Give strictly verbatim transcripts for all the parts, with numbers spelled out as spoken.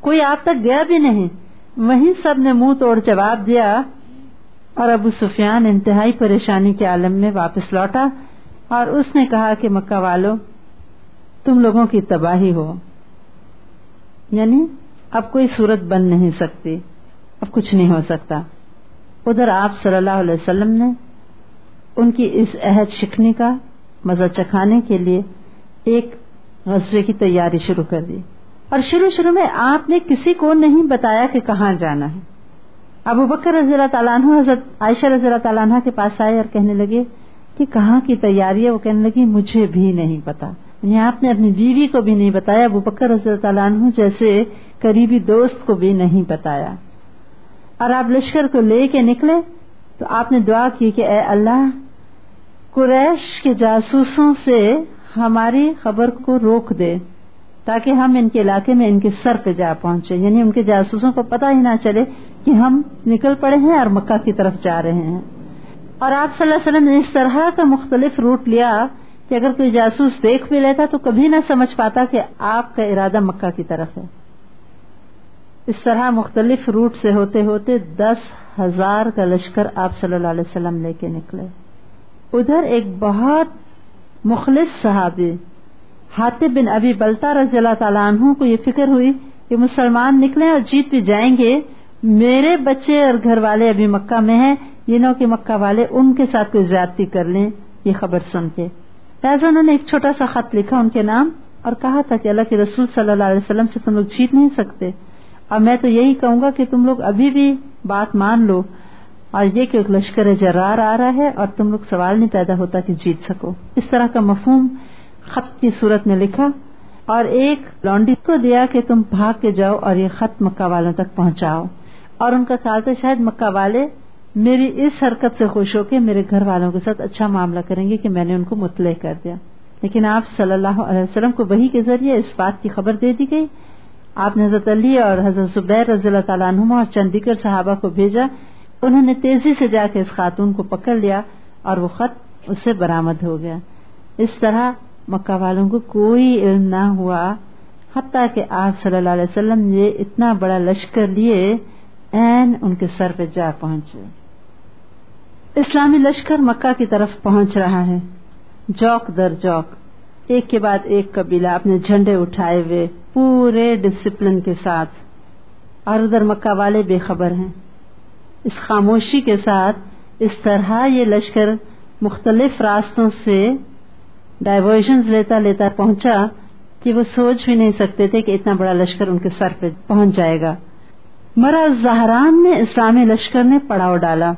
کوئی آپ تک گیا بھی نہیں. وہیں سب نے منہ توڑ جواب دیا اور ابو سفیان انتہائی پریشانی کے عالم میں واپس لوٹا اور اس نے کہا کہ مکہ والوں تم لوگوں کی تباہی ہو، یعنی اب کوئی صورت بن نہیں سکتی، اب کچھ نہیں ہو سکتا. ادھر آپ صلی اللہ علیہ وسلم نے ان کی اس عہد شکنی کا مزہ چکھانے کے لیے ایک غزوے کی تیاری شروع کر دی، اور شروع شروع میں آپ نے کسی کو نہیں بتایا کہ کہاں جانا ہے. ابو بکر رضی اللہ تعالیٰ عنہ حضرت عائشہ رضی اللہ تعالیٰ عنہ کے پاس آئے اور کہنے لگے کہ کہاں کی تیاری ہے؟ وہ کہنے لگی مجھے بھی نہیں پتا. یعنی آپ نے اپنی بیوی کو بھی نہیں بتایا، ابو بکر رضی اللہ تعالیٰ عنہ جیسے قریبی دوست کو بھی نہیں بتایا. اور آپ لشکر کو لے کے نکلے تو آپ نے دعا کی کہ اے اللہ قریش کے جاسوسوں سے ہماری خبر کو روک دے تاکہ ہم ان کے علاقے میں ان کے سر پہ جا پہنچے، یعنی ان کے جاسوسوں کو پتہ ہی نہ چلے کہ ہم نکل پڑے ہیں اور مکہ کی طرف جا رہے ہیں. اور آپ صلی اللہ علیہ وسلم نے اس طرح کا مختلف روٹ لیا کہ اگر کوئی جاسوس دیکھ بھی لیتا تو کبھی نہ سمجھ پاتا کہ آپ کا ارادہ مکہ کی طرف ہے. اس طرح مختلف روٹ سے ہوتے ہوتے دس ہزار کا لشکر آپ صلی اللہ علیہ وسلم لے کے نکلے. ادھر ایک بہت مخلص صحابی حاطب بن ابی بلتہ رضی اللہ تعالیٰ عنہ کو یہ فکر ہوئی کہ مسلمان نکلیں اور جیت بھی جائیں گے، میرے بچے اور گھر والے ابھی مکہ میں ہیں، یہ نو کہ مکہ والے ان کے ساتھ کوئی زیادتی کر لیں. یہ خبر سن کے لہٰذا انہوں نے ایک چھوٹا سا خط لکھا ان کے نام اور کہا تھا کہ اللہ کے رسول صلی اللہ علیہ وسلم سے تم لوگ جیت نہیں سکتے، اور میں تو یہی کہوں گا کہ تم لوگ ابھی بھی بات مان لو، اور یہ کہ ایک لشکر جرار آ رہا ہے اور تم لوگ سوال نہیں پیدا ہوتا کہ جیت سکو. اس طرح کا مفہوم خط کی صورت میں لکھا اور ایک لونڈی کو دیا کہ تم بھاگ کے جاؤ اور یہ خط مکہ والوں تک پہنچاؤ. اور ان کا خیال تھا شاید مکہ والے میری اس حرکت سے خوش ہو کے میرے گھر والوں کے ساتھ اچھا معاملہ کریں گے کہ میں نے ان کو مطلع کر دیا. لیکن آپ صلی اللہ علیہ وسلم کو وحی کے ذریعے اس بات کی خبر دے دی گئی. آپ نے حضرت علی اور حضرت زبیر رضی اللہ تعالیٰ عنہما اور چند دیگر صحابہ کو بھیجا. انہوں نے تیزی سے جا کے اس خاتون کو پکڑ لیا اور وہ خط اس سے برآمد ہو گیا. اس طرح مکہ والوں کو کوئی علم نہ ہوا حتیٰ کہ آپ صلی اللہ علیہ وسلم نے اتنا بڑا لشکر لیے عین ان کے سر پہ جا پہنچے. اسلامی لشکر مکہ کی طرف پہنچ رہا ہے، جوک در جوک، ایک کے بعد ایک قبیلہ اپنے جھنڈے اٹھائے ہوئے پورے ڈسپلن کے ساتھ، اور ادھر مکہ والے بے خبر ہیں. اس خاموشی کے ساتھ اس طرح یہ لشکر مختلف راستوں سے ڈائیورژنز لیتا لیتا پہنچا کہ وہ سوچ بھی نہیں سکتے تھے کہ اتنا بڑا لشکر ان کے سر پہ پہنچ جائے گا. مرا زہران میں اسلامی لشکر نے پڑاؤ ڈالا.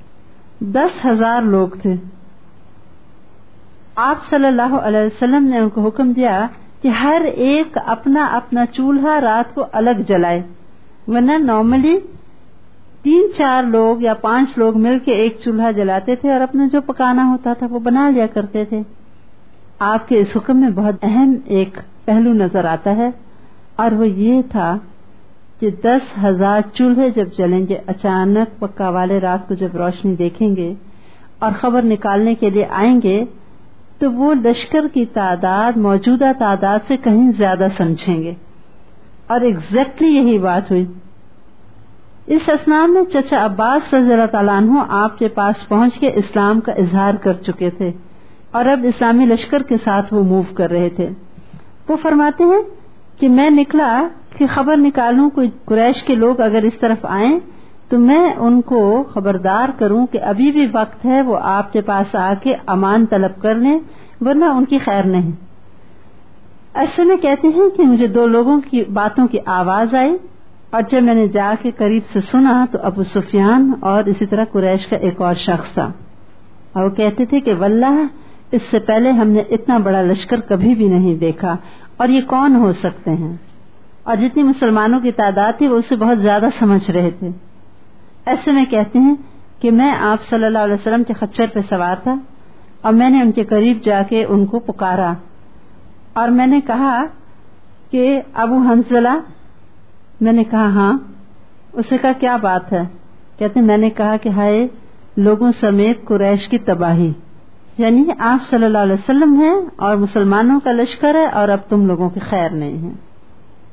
دس ہزار لوگ تھے. آپ صلی اللہ علیہ وسلم نے ان کو حکم دیا کہ ہر ایک اپنا اپنا چولہا رات کو الگ جلائے، ورنہ نارملی تین چار لوگ یا پانچ لوگ مل کے ایک چولہا جلاتے تھے اور اپنا جو پکانا ہوتا تھا وہ بنا لیا کرتے تھے. آپ کے اس حکم میں بہت اہم ایک پہلو نظر آتا ہے، اور وہ یہ تھا کہ دس ہزار چولہے جب جلیں گے، اچانک مکہ والے رات کو جب روشنی دیکھیں گے اور خبر نکالنے کے لیے آئیں گے تو وہ لشکر کی تعداد موجودہ تعداد سے کہیں زیادہ سمجھیں گے. اور ایگزیکٹلی یہی بات ہوئی. اس اسنا میں چچا عباس رضی اللہ تعالیٰ عنہ آپ کے پاس پہنچ کے اسلام کا اظہار کر چکے تھے اور اب اسلامی لشکر کے ساتھ وہ موو کر رہے تھے. وہ فرماتے ہیں کہ میں نکلا کہ خبر نکالوں کوئی قریش کے لوگ اگر اس طرف آئیں تو میں ان کو خبردار کروں کہ ابھی بھی وقت ہے، وہ آپ کے پاس آ کے امان طلب کر لیں ورنہ ان کی خیر نہیں. ایسے میں کہتے ہیں کہ مجھے دو لوگوں کی باتوں کی آواز آئی اور جب میں نے جا کے قریب سے سنا تو ابو سفیان اور اسی طرح قریش کا ایک اور شخص تھا، اور وہ کہتے تھے کہ واللہ اس سے پہلے ہم نے اتنا بڑا لشکر کبھی بھی نہیں دیکھا، اور یہ کون ہو سکتے ہیں؟ اور جتنی مسلمانوں کی تعداد تھی وہ اسے بہت زیادہ سمجھ رہے تھے. ایسے میں کہتے ہیں کہ میں آپ صلی اللہ علیہ وسلم کے خچر پہ سوار تھا اور میں نے ان کے قریب جا کے ان کو پکارا اور میں نے کہا کہ ابو حنظلہ. میں نے کہا ہاں. اسے کہا کیا بات ہے؟ کہتے ہیں میں نے کہا کہ ہائے لوگوں سمیت قریش کی تباہی، یعنی آپ صلی اللہ علیہ وسلم ہیں اور مسلمانوں کا لشکر ہے اور اب تم لوگوں کی خیر نہیں ہے.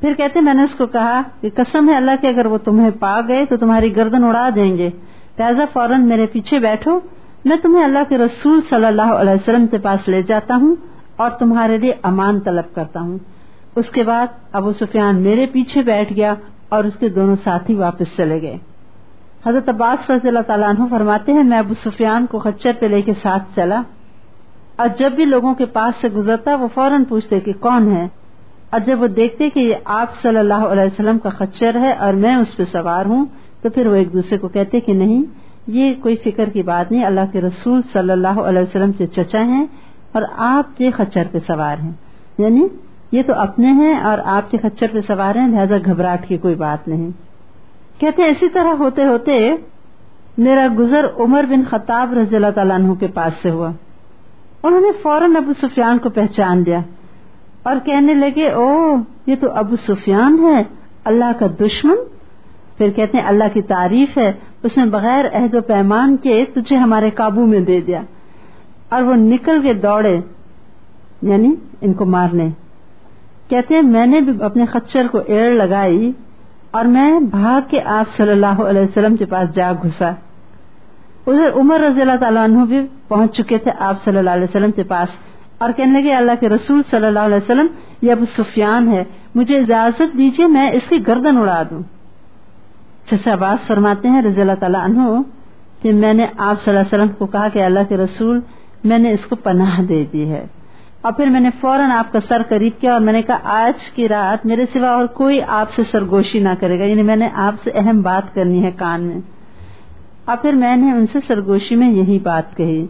پھر کہتے میں نے اس کو کہا کہ قسم ہے اللہ کی اگر وہ تمہیں پا گئے تو تمہاری گردن اڑا دیں گے، لہذا فوراً میرے پیچھے بیٹھو، میں تمہیں اللہ کے رسول صلی اللہ علیہ وسلم کے پاس لے جاتا ہوں اور تمہارے لیے امان طلب کرتا ہوں۔ اس کے بعد ابو سفیان میرے پیچھے بیٹھ گیا اور اس کے دونوں ساتھی واپس چلے گئے۔ حضرت عباس رضی اللہ تعالیٰ عنہ فرماتے ہیں میں ابو سفیان کو خچر پہ لے کے ساتھ چلا، اور جب بھی لوگوں کے پاس سے گزرتا وہ فوراً پوچھتے کہ کون ہے، اور جب وہ دیکھتے کہ یہ آپ صلی اللہ علیہ وسلم کا خچر ہے اور میں اس پہ سوار ہوں تو پھر وہ ایک دوسرے کو کہتے کہ نہیں، یہ کوئی فکر کی بات نہیں، اللہ کے رسول صلی اللہ علیہ وسلم کے چچا ہیں اور آپ کے خچر پہ سوار ہیں، یعنی یہ تو اپنے ہیں اور آپ کے خچر پہ سوار ہیں، لہذا گھبراہٹ کی کوئی بات نہیں۔ کہتے اسی طرح ہوتے ہوتے میرا گزر عمر بن خطاب رضی اللہ تعالیٰ عنہ کے پاس سے ہوا، انہوں نے فوراً ابو سفیان کو پہچان لیا اور کہنے لگے او یہ تو ابو سفیان ہے، اللہ کا دشمن۔ پھر کہتے ہیں اللہ کی تعریف ہے، اس نے بغیر عہد و پیمان کے تجھے ہمارے قابو میں دے دیا، اور وہ نکل کے دوڑے یعنی ان کو مارنے۔ کہتے ہیں میں نے بھی اپنے خچر کو ایڑ لگائی اور میں بھاگ کے آپ صلی اللہ علیہ وسلم کے پاس جا گھسا۔ ادھر عمر رضی اللہ تعالیٰ عنہ بھی پہنچ چکے تھے آپ صلی اللہ علیہ وسلم کے پاس اور کہنے لگے اللہ کے رسول صلی اللہ علیہ وسلم یہ ابو سفیان ہے، مجھے اجازت دیجیے میں اس کی گردن اڑا دوں۔ چچا عباس فرماتے ہیں رضی اللہ تعالیٰ عنہ کہ میں نے آپ صلی اللہ علیہ وسلم کو کہا کہ اللہ کے رسول میں نے اس کو پناہ دے دی ہے، اور پھر میں نے فوراً آپ کا سر قریب کیا اور میں نے کہا آج کی رات میرے سوا اور کوئی آپ سے سرگوشی نہ کرے گا، یعنی میں نے آپ سے اہم بات کرنی ہے کان میں، اور پھر میں نے ان سے سرگوشی میں یہی بات کہی۔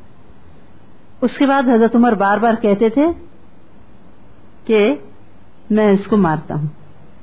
اس کے بعد حضرت عمر بار بار کہتے تھے کہ میں اس کو مارتا ہوں۔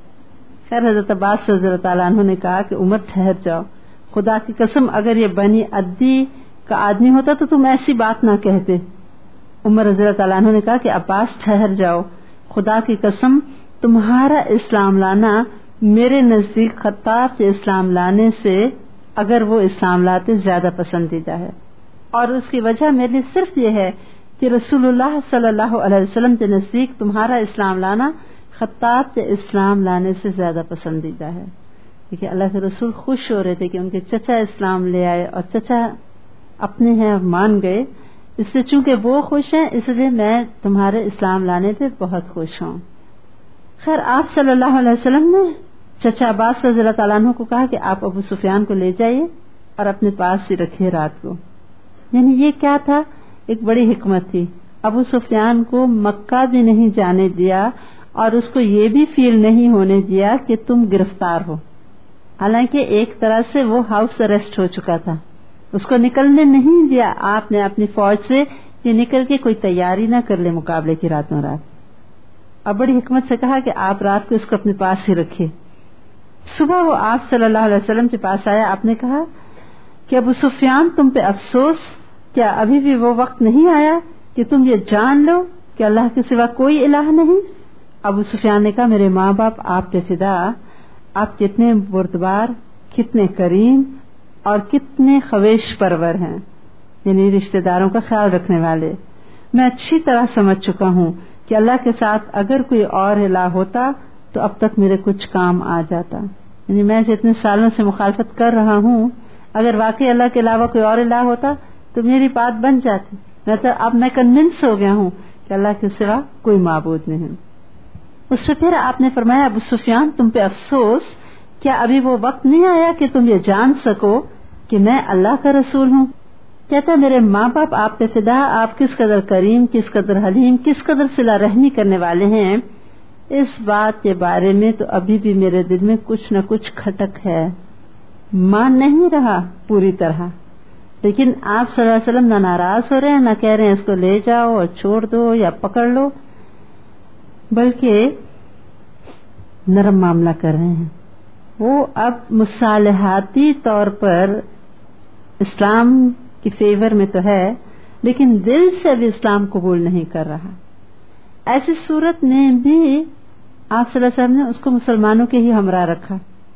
خیر حضرت عباس رضی اللہ تعالیٰ عنہ نے کہا کہ عمر ٹھہر جاؤ، خدا کی قسم اگر یہ بنی عدی کا آدمی ہوتا تو تم ایسی بات نہ کہتے۔ عمر رضی اللہ تعالیٰ عنہ نے کہا کہ عباس ٹھہر جاؤ، خدا کی قسم تمہارا اسلام لانا میرے نزدیک خطاب سے اسلام لانے سے اگر وہ اسلام لاتے زیادہ پسندیدہ ہے، اور اس کی وجہ میرے لیے صرف یہ ہے کہ رسول اللہ صلی اللہ علیہ وسلم کے نزدیک تمہارا اسلام لانا خطاب سے اسلام لانے سے زیادہ پسندیدہ ہے، کیونکہ اللہ کے رسول خوش ہو رہے تھے کہ ان کے چچا اسلام لے آئے اور چچا اپنے ہیں اور مان گئے، اس سے چونکہ وہ خوش ہیں اس لیے میں تمہارے اسلام لانے پہ بہت خوش ہوں۔ خیر آپ صلی اللہ علیہ وسلم نے چچا عباس رضی اللہ تعالیٰ عنہ کو کہا کہ آپ ابو سفیان کو لے جائیے اور اپنے پاس ہی رکھیے رات کو، یعنی یہ کیا تھا، ایک بڑی حکمت تھی۔ ابو سفیان کو مکہ بھی نہیں جانے دیا اور اس کو یہ بھی فیل نہیں ہونے دیا کہ تم گرفتار ہو، حالانکہ ایک طرح سے وہ ہاؤس اریسٹ ہو چکا تھا، اس کو نکلنے نہیں دیا۔ آپ نے اپنی فوج سے یہ نکل کے کوئی تیاری نہ کر لے مقابلے کی راتوں رات، اور بڑی حکمت سے کہا کہ آپ رات کو اس کو اپنے پاس ہی رکھے۔ صبح وہ آپ صلی اللہ علیہ وسلم کے پاس آیا، آپ نے کہا کہ ابو سفیان تم پہ افسوس، کیا ابھی بھی وہ وقت نہیں آیا کہ تم یہ جان لو کہ اللہ کے سوا کوئی الہ نہیں؟ ابو سفیان نے کہا میرے ماں باپ آپ پہ فدا، آپ کتنے بردبار، کتنے کریم اور کتنے خویش پرور ہیں، یعنی رشتہ داروں کا خیال رکھنے والے۔ میں اچھی طرح سمجھ چکا ہوں کہ اللہ کے ساتھ اگر کوئی اور الہ ہوتا تو اب تک میرے کچھ کام آ جاتا، یعنی میں جتنے سالوں سے مخالفت کر رہا ہوں اگر واقعی اللہ کے علاوہ کوئی اور الہ ہوتا تو میری بات بن جاتی، میں تو اب میں کنونس ہو گیا ہوں کہ اللہ کے سوا کوئی معبود نہیں۔ اس سے پھر آپ نے فرمایا ابو سفیان تم پہ افسوس، کیا ابھی وہ وقت نہیں آیا کہ تم یہ جان سکو کہ میں اللہ کا رسول ہوں؟ کہتا میرے ماں باپ آپ پہ فدا، آپ کس قدر کریم، کس قدر حلیم، کس قدر صلہ رحمی کرنے والے ہیں، اس بات کے بارے میں تو ابھی بھی میرے دل میں کچھ نہ کچھ کھٹک ہے، مان نہیں رہا پوری طرح، لیکن آپ صلی اللہ علیہ وسلم نہ ناراض ہو رہے ہیں، نہ کہہ رہے ہیں اس کو لے جاؤ اور چھوڑ دو یا پکڑ لو، بلکہ نرم معاملہ کر رہے ہیں۔ وہ اب مصالحاتی طور پر اسلام کی فیور میں تو ہے لیکن دل سے ابھی اسلام قبول نہیں کر رہا۔ ایسی صورت میں بھی آپ صلی اللہ علیہ وسلم نے اس کو مسلمانوں کے ہی ہمراہ رکھا،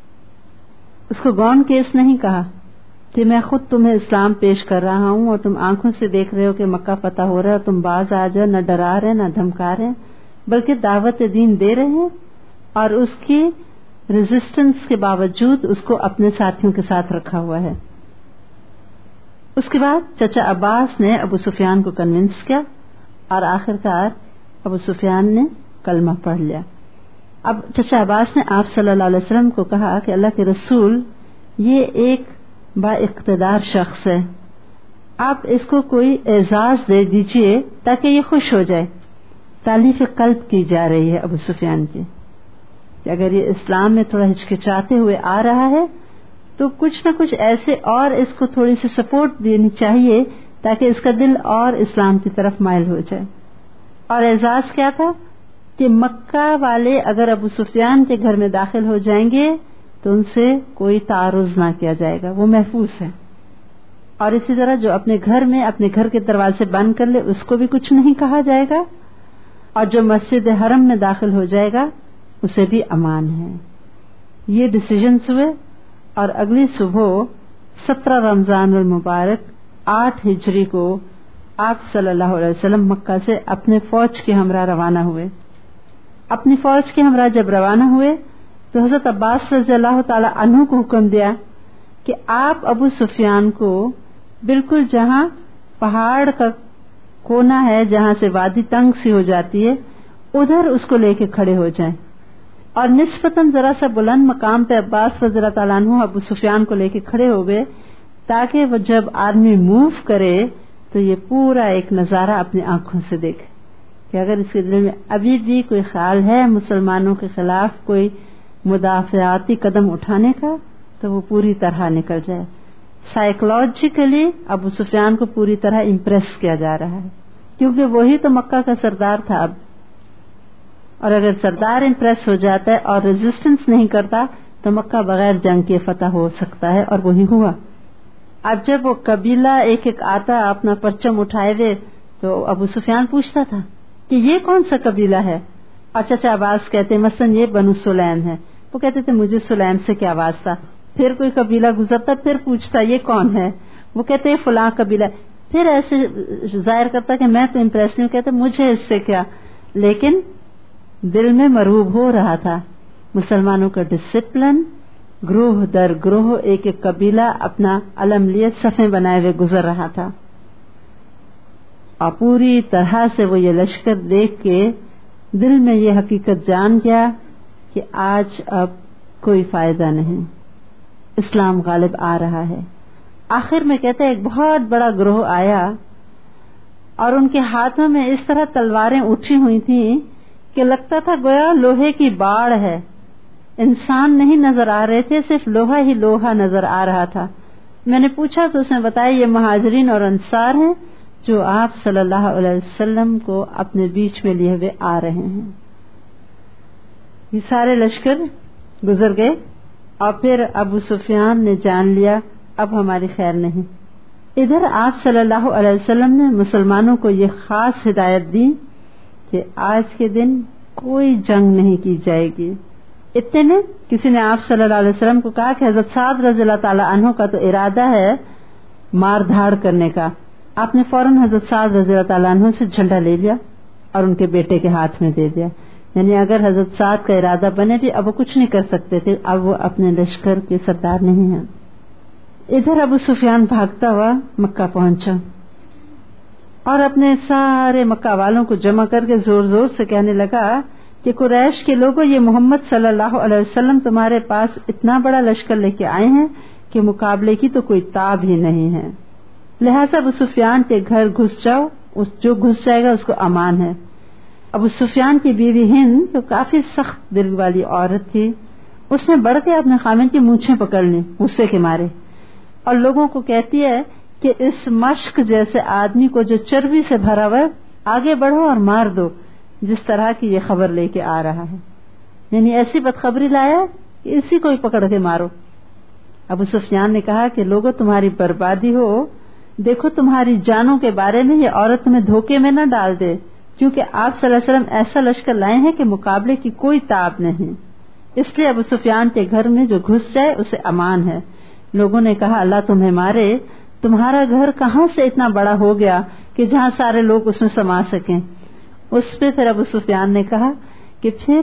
اس کو گون کیس نہیں کہا کہ میں خود تمہیں اسلام پیش کر رہا ہوں اور تم آنکھوں سے دیکھ رہے ہو کہ مکہ فتح ہو رہا ہے اور تم باز آ جاؤ، نہ ڈرا رہے نہ دھمکا رہے، بلکہ دعوت دین دے رہے ہیں اور اس کی ریزسٹنس کے باوجود اس کو اپنے ساتھیوں کے ساتھ رکھا ہوا ہے. اس کے بعد چچا عباس نے ابو سفیان کو کنونس کیا اور آخر کار ابو سفیان نے کلمہ پڑھ لیا. اب چچا عباس نے آپ صلی اللہ علیہ وسلم کو کہا کہ اللہ کے رسول یہ ایک با اقتدار شخص ہے, آپ اس کو کوئی اعزاز دے دیجئے تاکہ یہ خوش ہو جائے. تالیف قلب کی جا رہی ہے ابو سفیان کی کہ اگر یہ اسلام میں تھوڑا ہچکچاتے ہوئے آ رہا ہے تو کچھ نہ کچھ ایسے اور اس کو تھوڑی سی سپورٹ دینی چاہیے تاکہ اس کا دل اور اسلام کی طرف مائل ہو جائے. اور اعزاز کیا تھا کہ مکہ والے اگر ابو سفیان کے گھر میں داخل ہو جائیں گے تو ان سے کوئی تعرض نہ کیا جائے گا, وہ محفوظ ہے. اور اسی طرح جو اپنے گھر میں اپنے گھر کے دروازے بند کر لے اس کو بھی کچھ نہیں کہا جائے گا, اور جو مسجد حرم میں داخل ہو جائے گا اسے بھی امان ہے. یہ ڈیسیجنز ہوئے اور اگلی صبح سترہ رمضان المبارک آٹھ ہجری کو آپ صلی اللہ علیہ وسلم مکہ سے اپنے فوج کے ہمراہ روانہ ہوئے. اپنی فوج کے ہمراہ جب روانہ ہوئے تو حضرت عباس رضی اللہ تعالی عنہ کو حکم دیا کہ آپ ابو سفیان کو بالکل جہاں پہاڑ کا کونا ہے, جہاں سے وادی تنگ سی ہو جاتی ہے, ادھر اس کو لے کے کھڑے ہو جائیں, اور نسبتاً ذرا سا بلند مقام پہ عباس رضی اللہ تعالیٰ عنہ ابو سفیان کو لے کے کھڑے ہو گئے تاکہ وہ جب آدمی موو کرے تو یہ پورا ایک نظارہ اپنی آنکھوں سے دیکھے کہ اگر اس کے دل میں ابھی بھی کوئی خیال ہے مسلمانوں کے خلاف کوئی مدافعاتی قدم اٹھانے کا تو وہ پوری طرح نکل جائے. سائیکولوجیکلی ابو سفیان کو پوری طرح امپریس کیا جا رہا ہے کیونکہ وہی تو مکہ کا سردار تھا اب, اور اگر سردار امپریس ہو جاتا ہے اور ریزسٹنس نہیں کرتا تو مکہ بغیر جنگ کے فتح ہو سکتا ہے, اور وہی ہوا. اب جب وہ قبیلہ ایک ایک آتا اپنا پرچم اٹھائے ہوئے تو ابو سفیان پوچھتا تھا کہ یہ کون سا قبیلہ ہے, اور چچا عباس کہتے مثلاً یہ بنو سلیم ہے, وہ کہتے تھے مجھے سلیم سے کیا واسطہ. پھر کوئی قبیلہ گزرتا پھر پوچھتا یہ کون ہے, وہ کہتے ہیں فلاں قبیلہ, پھر ایسے ظاہر کرتا کہ میں تو امپریس نہیں, کہتے مجھے اس سے کیا. لیکن دل میں مرعوب ہو رہا تھا مسلمانوں کا ڈسپلن, گروہ در گروہ ایک ایک قبیلہ اپنا علم لیے صفیں بنائے ہوئے گزر رہا تھا, اور پوری طرح سے وہ یہ لشکر دیکھ کے دل میں یہ حقیقت جان گیا کہ آج اب کوئی فائدہ نہیں, اسلام غالب آ رہا ہے. آخر میں کہتے ایک بہت بڑا گروہ آیا اور ان کے ہاتھوں میں اس طرح تلواریں اٹھی ہوئی تھیں کہ لگتا تھا گویا لوہے کی باڑ ہے, انسان نہیں نظر آ رہے تھے, صرف لوہا ہی لوہا نظر آ رہا تھا. میں نے پوچھا تو اس نے بتایا یہ مہاجرین اور انصار ہیں جو آپ صلی اللہ علیہ وسلم کو اپنے بیچ میں لیے ہوئے آ رہے ہیں. یہ سارے لشکر گزر گئے اور پھر ابو سفیان نے جان لیا اب ہماری خیر نہیں. ادھر آپ صلی اللہ علیہ وسلم نے مسلمانوں کو یہ خاص ہدایت دی کہ آج کے دن کوئی جنگ نہیں کی جائے گی. اتنے میں کسی نے آپ صلی اللہ علیہ وسلم کو کہا کہ حضرت سعد رضی اللہ تعالی عنہ کا تو ارادہ ہے مار دھاڑ کرنے کا. آپ نے فوراً حضرت سعد رضی اللہ تعالی عنہ سے جھنڈا لے لیا اور ان کے بیٹے کے ہاتھ میں دے دیا. یعنی اگر حضرت سعد کا ارادہ بنے بھی اب وہ کچھ نہیں کر سکتے تھے, اب وہ اپنے لشکر کے سردار نہیں ہیں. ادھر ابو سفیان بھاگتا ہوا مکہ پہنچا اور اپنے سارے مکہ والوں کو جمع کر کے زور زور سے کہنے لگا کہ قریش کے لوگوں یہ محمد صلی اللہ علیہ وسلم تمہارے پاس اتنا بڑا لشکر لے کے آئے ہیں کہ مقابلے کی تو کوئی تاب ہی نہیں ہے, لہذا ابو سفیان کے گھر گھس جاؤ, اس جو گھس جائے گا اس کو امان ہے. ابو سفیان کی بیوی ہند تو کافی سخت دل والی عورت تھی, اس نے بڑھ کے اپنے خامن کی مونچھیں پکڑ لی غصے کے مارے, اور لوگوں کو کہتی ہے کہ اس مشک جیسے آدمی کو جو چربی سے بھرا ہوا آگے بڑھو اور مار دو, جس طرح کی یہ خبر لے کے آ رہا ہے. یعنی ایسی بدخبری لایا کہ اسی کو ہی پکڑ کے مارو. ابو سفیان نے کہا کہ لوگوں تمہاری بربادی ہو, دیکھو تمہاری جانوں کے بارے میں یہ عورت تمہیں دھوکے میں نہ ڈال دے, کیونکہ آپ صلی اللہ علیہ وسلم ایسا لشکر لائے ہیں کہ مقابلے کی کوئی تاب نہیں. اس لیے ابو سفیان کے گھر میں جو گھس جائے اسے امان ہے. لوگوں نے کہا اللہ تمہیں مارے, تمہارا گھر کہاں سے اتنا بڑا ہو گیا کہ جہاں سارے لوگ اس میں سما سکیں. اس پہ پھر ابو سفیان نے کہا کہ پھر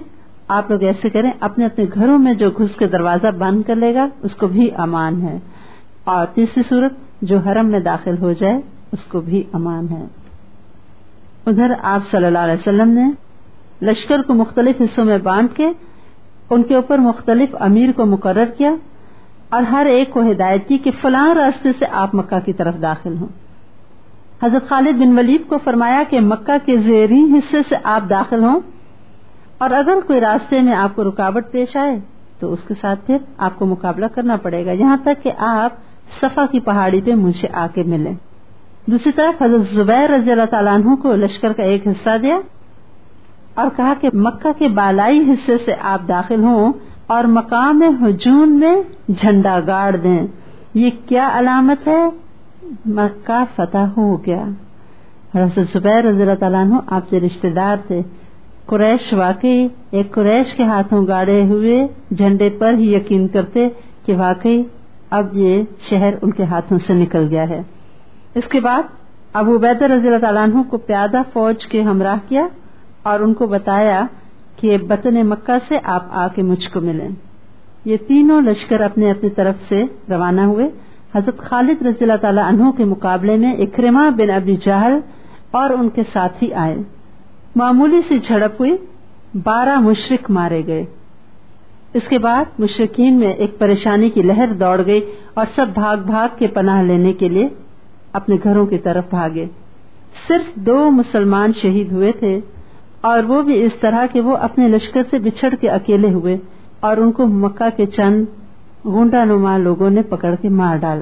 آپ لوگ ایسے کریں، اپنے اپنے گھروں میں جو گھس کے دروازہ بند کر لے گا اس کو بھی امان ہے، اور تیسری صورت جو حرم میں داخل ہو جائے اس کو بھی امان ہے۔ ادھر آپ صلی اللہ علیہ وسلم نے لشکر کو مختلف حصوں میں بانٹ کے ان کے اوپر مختلف امیر کو مقرر کیا اور ہر ایک کو ہدایت کی کہ فلاں راستے سے آپ مکہ کی طرف داخل ہوں۔ حضرت خالد بن ولید کو فرمایا کہ مکہ کے زیریں حصے سے آپ داخل ہوں، اور اگر کوئی راستے میں آپ کو رکاوٹ پیش آئے تو اس کے ساتھ پھر آپ کو مقابلہ کرنا پڑے گا، یہاں تک کہ آپ صفا کی پہاڑی پہ مجھ سے آ کے ملیں۔ دوسری طرف حضرت زبیر رضی اللہ تعالیٰ عنہ کو لشکر کا ایک حصہ دیا اور کہا کہ مکہ کے بالائی حصے سے آپ داخل ہوں اور مقام ہجون میں جھنڈا گاڑ دیں۔ یہ کیا علامت ہے؟ مکہ فتح ہو گیا۔ حضرت زبیر رضی اللہ تعالیٰ عنہ آپ سے رشتہ دار تھے۔ قریش واقعی ایک قریش کے ہاتھوں گاڑے ہوئے جھنڈے پر ہی یقین کرتے کہ واقعی اب یہ شہر ان کے ہاتھوں سے نکل گیا ہے۔ اس کے بعد ابو عبیدہ رضی اللہ تعالیٰ عنہ کو پیادہ فوج کے ہمراہ کیا اور ان کو بتایا کہ بطن مکہ سے آپ آ کے مجھ کو ملیں۔ یہ تینوں لشکر اپنے اپنی طرف سے روانہ ہوئے۔ حضرت خالد رضی اللہ تعالیٰ عنہ کے مقابلے میں اکرمہ بن ابی جہل اور ان کے ساتھی آئے۔ معمولی سی جھڑپ ہوئی، بارہ مشرک مارے گئے۔ اس کے بعد مشرکین میں ایک پریشانی کی لہر دوڑ گئی اور سب بھاگ بھاگ کے پناہ لینے کے لیے اپنے گھروں کی طرف بھاگے۔ صرف دو مسلمان شہید ہوئے تھے، اور وہ بھی اس طرح کہ وہ اپنے لشکر سے بچھڑ کے اکیلے ہوئے اور ان کو مکہ کے چند غنڈہ نما لوگوں نے پکڑ کے مار ڈالا۔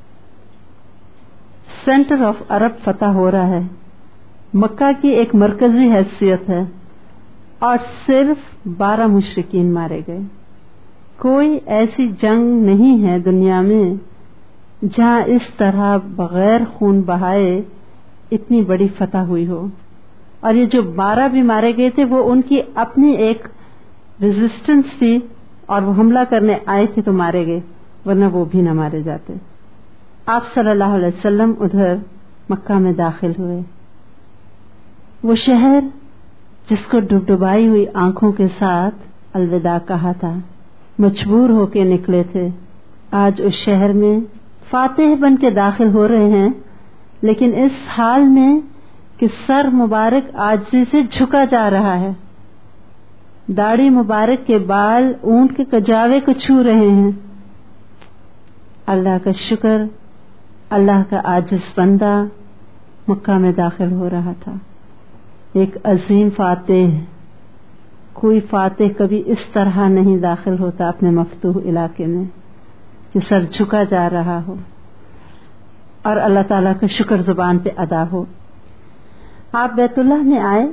سینٹر آف عرب فتح ہو رہا ہے، مکہ کی ایک مرکزی حیثیت ہے، اور صرف بارہ مشرکین مارے گئے۔ کوئی ایسی جنگ نہیں ہے دنیا میں جہاں اس طرح بغیر خون بہائے اتنی بڑی فتح ہوئی ہو۔ اور یہ جو بارہ بھی مارے گئے تھے وہ ان کی اپنی ایک ریزسٹنس تھی، اور وہ حملہ کرنے آئے تھے تو مارے گئے، ورنہ وہ بھی نہ مارے جاتے۔ آپ صلی اللہ علیہ وسلم ادھر مکہ میں داخل ہوئے۔ وہ شہر جس کو ڈبڈبائی ہوئی آنکھوں کے ساتھ الوداع کہا تھا، مجبور ہو کے نکلے تھے، آج اس شہر میں فاتح بن کے داخل ہو رہے ہیں، لیکن اس حال میں کہ سر مبارک عاجزی سے جھکا جا رہا ہے، داڑھی مبارک کے بال اونٹ کے کجاوے کو چھو رہے ہیں۔ اللہ کا شکر، اللہ کا عاجز بندہ مکہ میں داخل ہو رہا تھا۔ ایک عظیم فاتح، کوئی فاتح کبھی اس طرح نہیں داخل ہوتا اپنے مفتوح علاقے میں کہ سر جھکا جا رہا ہو اور اللہ تعالیٰ کا شکر زبان پہ ادا ہو۔ آپ بیت اللہ میں آئے،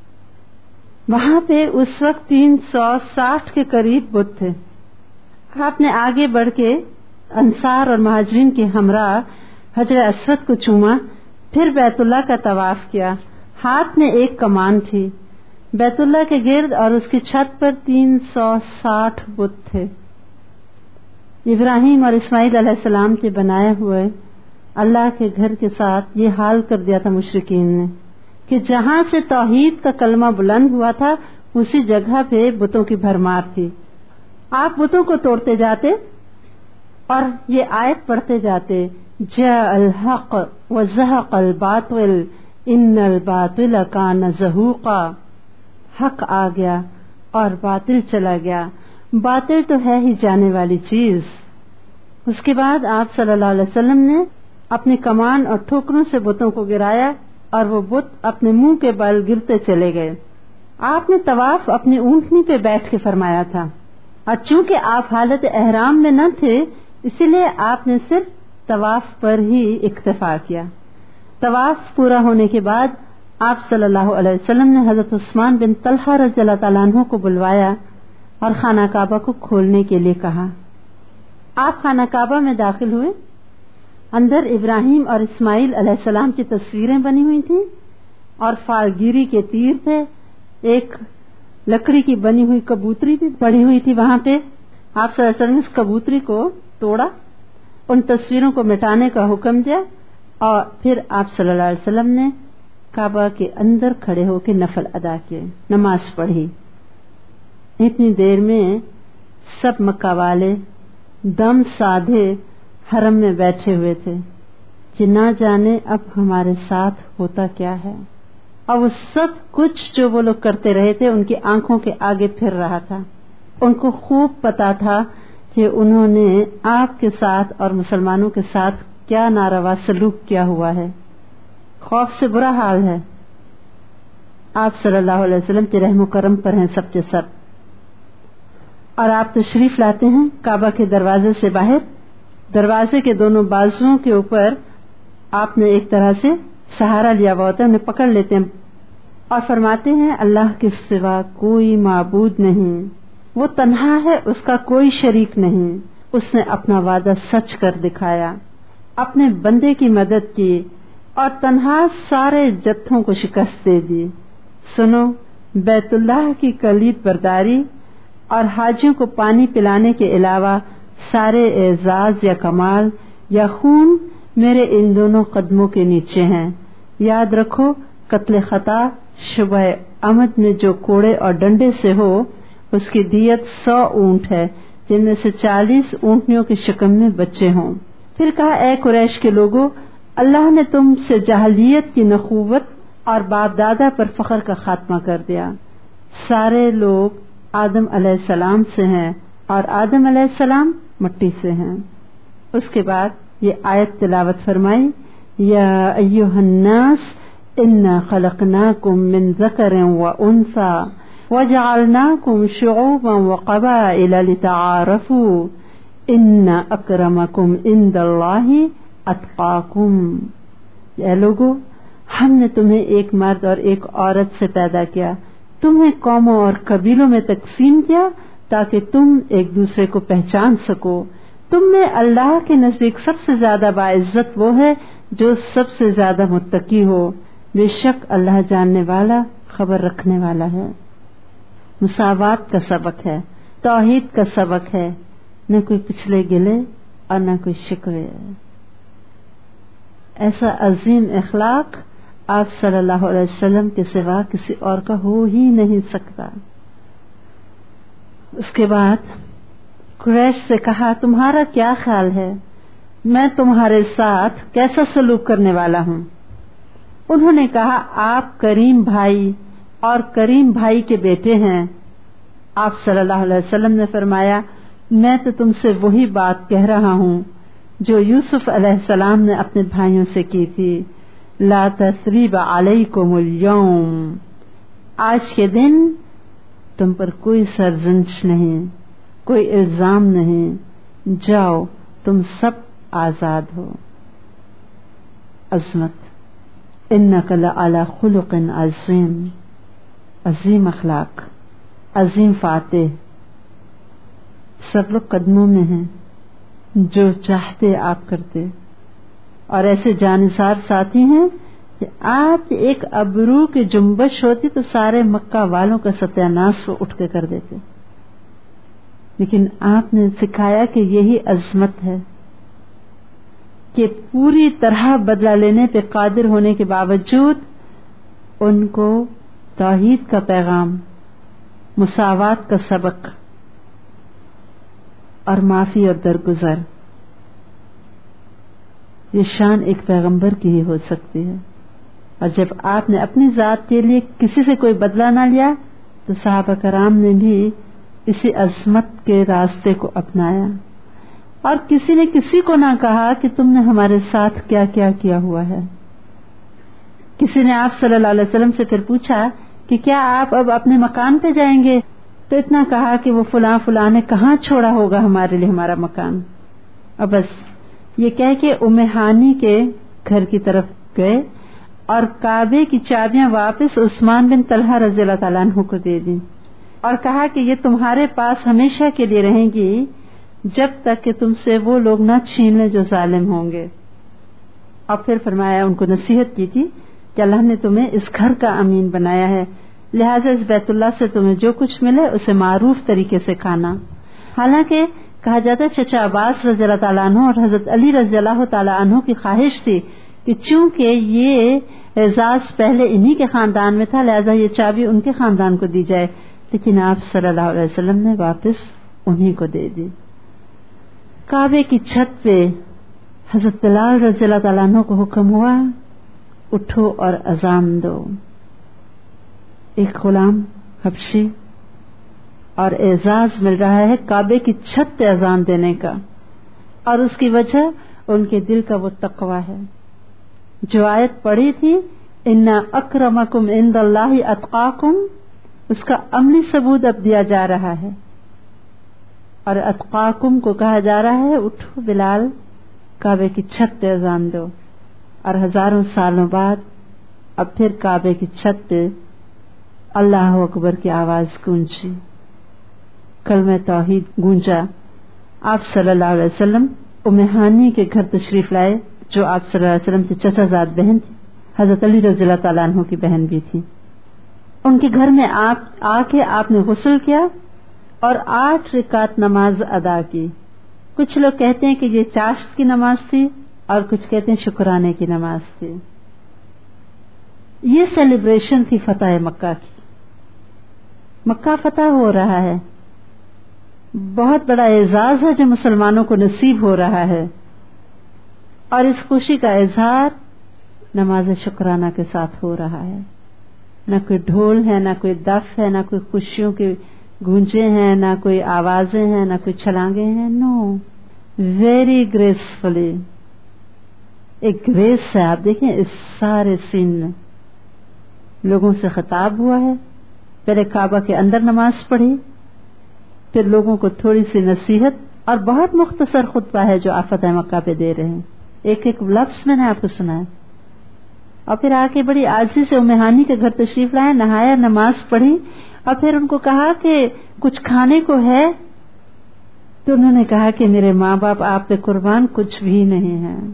وہاں پہ اس وقت تین سو ساٹھ کے قریب بت تھے۔ آپ نے آگے بڑھ کے انصار اور مہاجرین کے ہمراہ حجر اسود کو چوما، پھر بیت اللہ کا طواف کیا۔ ہاتھ میں ایک کمان تھی، بیت اللہ کے گرد اور اس کی چھت پر تین سو ساٹھ بت تھے۔ ابراہیم اور اسماعیل علیہ السلام کے بنائے ہوئے اللہ کے گھر کے ساتھ یہ حال کر دیا تھا مشرکین نے کہ جہاں سے توحید کا کلمہ بلند ہوا تھا اسی جگہ پہ بتوں کی بھرمار تھی۔ آپ بتوں کو توڑتے جاتے اور یہ آیت پڑھتے جاتے، جاء الحق وزهق الباطل ان الباطل کان زہوقا، حق آ گیا اور باطل چلا گیا، باطل تو ہے ہی جانے والی چیز۔ اس کے بعد آپ صلی اللہ علیہ وسلم نے اپنی کمان اور ٹھوکروں سے بتوں کو گرایا اور وہ بت اپنے منہ کے بل گرتے چلے گئے۔ آپ نے طواف اپنی اونٹنی پہ بیٹھ کے فرمایا تھا، اور چونکہ آپ حالت احرام میں نہ تھے اسی لیے آپ نے صرف طواف پر ہی اکتفا کیا۔ طواف پورا ہونے کے بعد آپ صلی اللہ علیہ وسلم نے حضرت عثمان بن طلحہ رضی اللہ تعالیٰ عنہ کو بلوایا اور خانہ کعبہ کو کھولنے کے لیے کہا۔ آپ خانہ کعبہ میں داخل ہوئے، اندر ابراہیم اور اسماعیل علیہ السلام کی تصویریں بنی ہوئی تھیں اور فالگیری کے تیر تھے، ایک لکڑی کی بنی ہوئی کبوتری بھی پڑی ہوئی تھی وہاں پہ۔ آپ صلی اللہ علیہ وسلم نے اس کبوتری کو توڑا، ان تصویروں کو مٹانے کا حکم دیا، اور پھر آپ صلی اللہ علیہ وسلم نے کعبہ کے اندر کھڑے ہو کے نفل ادا کیے، نماز پڑھی۔ اتنی دیر میں سب مکہ والے دم سادھے حرم میں بیٹھے ہوئے تھے کہ نہ جانے اب ہمارے ساتھ ہوتا کیا ہے، اور وہ سب کچھ جو وہ لوگ کرتے رہے تھے ان کی آنکھوں کے آگے پھر رہا تھا۔ ان کو خوب پتا تھا کہ انہوں نے آپ کے ساتھ اور مسلمانوں کے ساتھ کیا ناروا سلوک کیا ہوا ہے۔ خوف سے برا حال ہے۔ آپ صلی اللہ علیہ وسلم کے رحم و کرم پر ہیں سب کے سب، اور آپ تشریف لاتے ہیں کعبہ کے دروازے سے باہر۔ دروازے کے دونوں بازوؤں کے اوپر آپ نے ایک طرح سے سہارا لیا ہوا ہوتا ہے، انہیں پکڑ لیتے ہیں اور فرماتے ہیں اللہ کے سوا کوئی معبود نہیں، وہ تنہا ہے، اس کا کوئی شریک نہیں، اس نے اپنا وعدہ سچ کر دکھایا، اپنے بندے کی مدد کی اور تنہا سارے جتھوں کو شکست دے دی۔ سنو، بیت اللہ کی کلید برداری اور حاجیوں کو پانی پلانے کے علاوہ سارے اعزاز یا کمال یا خون میرے ان دونوں قدموں کے نیچے ہیں۔ یاد رکھو، قتل خطا شبہ عمد میں جو کوڑے اور ڈنڈے سے ہو اس کی دیت سو اونٹ ہے، جن میں سے چالیس اونٹنیوں کی شکم میں بچے ہوں۔ پھر کہا، اے قریش کے لوگوں، اللہ نے تم سے جاہلیت کی نخوت اور باپ دادا پر فخر کا خاتمہ کر دیا۔ سارے لوگ آدم علیہ السلام سے ہیں اور آدم علیہ السلام مٹی سے ہیں۔ اس کے بعد یہ آیت تلاوت فرمائی، یا ایھا الناس انا خلقناکم من ذکر و انثی وجعلناکم شعوبا وقبائل لتعارفوا ان اکرمکم عند اللہ اتقاکم۔ اے لوگو، ہم نے تمہیں ایک مرد اور ایک عورت سے پیدا کیا، تمہیں قوموں اور قبیلوں میں تقسیم کیا تاکہ تم ایک دوسرے کو پہچان سکو۔ تم میں اللہ کے نزدیک سب سے زیادہ باعزت وہ ہے جو سب سے زیادہ متقی ہو، بے شک اللہ جاننے والا، خبر رکھنے والا ہے۔ مساوات کا سبق ہے، توحید کا سبق ہے، نہ کوئی پچھلے گلے اور نہ کوئی شکوے۔ ایسا عظیم اخلاق آپ صلی اللہ علیہ وسلم کے سوا کسی اور کا ہو ہی نہیں سکتا۔ اس کے بعد قریش سے کہا، تمہارا کیا خیال ہے، میں تمہارے ساتھ کیسا سلوک کرنے والا ہوں؟ انہوں نے کہا، آپ کریم بھائی اور کریم بھائی کے بیٹے ہیں۔ آپ صلی اللہ علیہ وسلم نے فرمایا، میں تو تم سے وہی بات کہہ رہا ہوں جو یوسف علیہ السلام نے اپنے بھائیوں سے کی تھی، لا تثریب علیکم اليوم، آج کے دن تم پر کوئی سرزنش نہیں، کوئی الزام نہیں، جاؤ تم سب آزاد ہو۔ عظمت، انک لعلی خلق عظیم، عظیم اخلاق، عظیم فاتح، سب لوگ قدموں میں ہیں، جو چاہتے آپ کرتے، اور ایسے جانثار ساتھی ہیں کہ آپ ایک ابرو کی جنبش ہوتی تو سارے مکہ والوں کا ستیہ ناش اٹھ کے کر دیتے، لیکن آپ نے سکھایا کہ یہی عظمت ہے کہ پوری طرح بدلہ لینے پہ قادر ہونے کے باوجود ان کو توحید کا پیغام، مساوات کا سبق اور معافی اور درگزر، یہ شان ایک پیغمبر کی ہی ہو سکتی ہے۔ اور جب آپ نے اپنی ذات کے لیے کسی سے کوئی بدلہ نہ لیا تو صحابہ کرام نے بھی اسی عظمت کے راستے کو اپنایا، اور کسی نے کسی کو نہ کہا کہ تم نے ہمارے ساتھ کیا کیا کیا ہوا ہے۔ کسی نے آپ صلی اللہ علیہ وسلم سے پھر پوچھا کہ کیا آپ اب اپنے مکان پہ جائیں گے، تو اتنا کہا کہ وہ فلاں فلاں نے کہاں چھوڑا ہوگا ہمارے لیے ہمارا مکان، اور بس یہ کہہ کے ام ہانی کے گھر کی طرف گئے اور کعبے کی چابیاں واپس عثمان بن طلحہ رضی اللہ تعالیٰ عنہ کو دے دیں، اور کہا کہ یہ تمہارے پاس ہمیشہ کے لیے رہیں گی جب تک کہ تم سے وہ لوگ نہ چھین لیں جو ظالم ہوں گے۔ اور پھر فرمایا، ان کو نصیحت کی تھی کہ اللہ نے تمہیں اس گھر کا امین بنایا ہے، لہٰذا اس بیت اللہ سے تمہیں جو کچھ ملے اسے معروف طریقے سے کھانا۔ حالانکہ کہا جاتا ہے چچا عباس رضی اللہ تعالیٰ عنہ اور حضرت علی رضی اللہ تعالیٰ عنہ کی خواہش تھی کہ چونکہ یہ اعزاز پہلے انہی کے خاندان میں تھا، لہذا یہ چابی ان کے خاندان کو دی جائے، لیکن آپ صلی اللہ علیہ وسلم نے واپس انہیں کو دے دی. کعبے کی چھت پہ حضرت بلال رضی اللہ تعالیٰ عنہ کو حکم ہوا اٹھو اور اذان دو. ایک غلام حبشی اور اعزاز مل رہا ہے کعبے کی چھت پہ اذان دینے کا، اور اس کی وجہ ان کے دل کا وہ تقوی ہے. جو آیت پڑھی تھی ان اکرمکم عند اللہ اتقاکم، اس کا عملی ثبوت اب دیا جا رہا ہے. اور اتقاکم کو کہا جا رہا ہے اٹھو بلال کعبے کی چھت پہ اذان دو. اور ہزاروں سالوں بعد اب پھر کعبے کی چھت پہ اللہ اکبر کی آواز گونجی، کلمہ توحید گونجا. آپ صلی اللہ علیہ وسلم ام ہانی کے گھر تشریف لائے، جو آپ صلی اللہ علیہ وسلم کی چچا زاد بہن تھی، حضرت علی رضی اللہ تعالیٰ عنہ کی بہن بھی تھی. ان کے گھر میں آپ آ کے آپ نے غسل کیا اور آٹھ رکعت نماز ادا کی. کچھ لوگ کہتے ہیں کہ یہ چاشت کی نماز تھی اور کچھ کہتے ہیں شکرانے کی نماز تھی. یہ سیلیبریشن تھی فتح مکہ کی. مکہ فتح ہو رہا ہے، بہت بڑا اعزاز ہے جو مسلمانوں کو نصیب ہو رہا ہے، اور اس خوشی کا اظہار نماز شکرانہ کے ساتھ ہو رہا ہے. نہ کوئی ڈھول ہے، نہ کوئی دف ہے، نہ کوئی خوشیوں کے گونجے ہیں، نہ کوئی آوازیں ہیں، نہ کوئی چھلانگیں ہیں. نو، ویری گریسفلی ایک گریس ہے. آپ دیکھیں اس سارے سین میں لوگوں سے خطاب ہوا ہے. پہلے کعبہ کے اندر نماز پڑھی، پھر لوگوں کو تھوڑی سی نصیحت، اور بہت مختصر خطبہ ہے جو آپ فتح مکہ پہ دے رہے ہیں. ایک ایک لفظ میں نے آپ کو سنا ہے. اور پھر آ کے بڑی عاجزی سے ام ہانی کے گھر تشریف لائے، نہایا، نماز پڑھی، اور پھر ان کو کہا کہ کچھ کھانے کو ہے. تو انہوں نے کہا کہ میرے ماں باپ آپ پہ قربان، کچھ بھی نہیں ہے،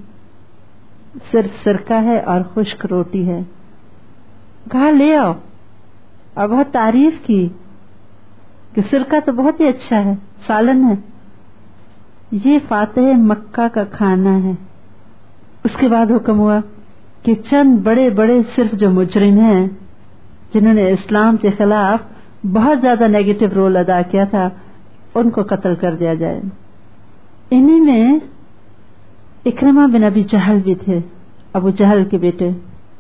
صرف سرکہ ہے اور خشک روٹی ہے. کہا لے آؤ، اور بہت تعریف کی کہ سرکہ تو بہت ہی اچھا ہے، سالن ہے. یہ فاتح مکہ کا کھانا ہے. اس کے بعد حکم ہوا کہ چند بڑے بڑے صرف جو مجرم ہیں، جنہوں نے اسلام کے خلاف بہت زیادہ نیگیٹو رول ادا کیا تھا، ان کو قتل کر دیا جائے. انہی میں اکرمہ بن ابی جہل بھی تھے، ابو جہل کے بیٹے،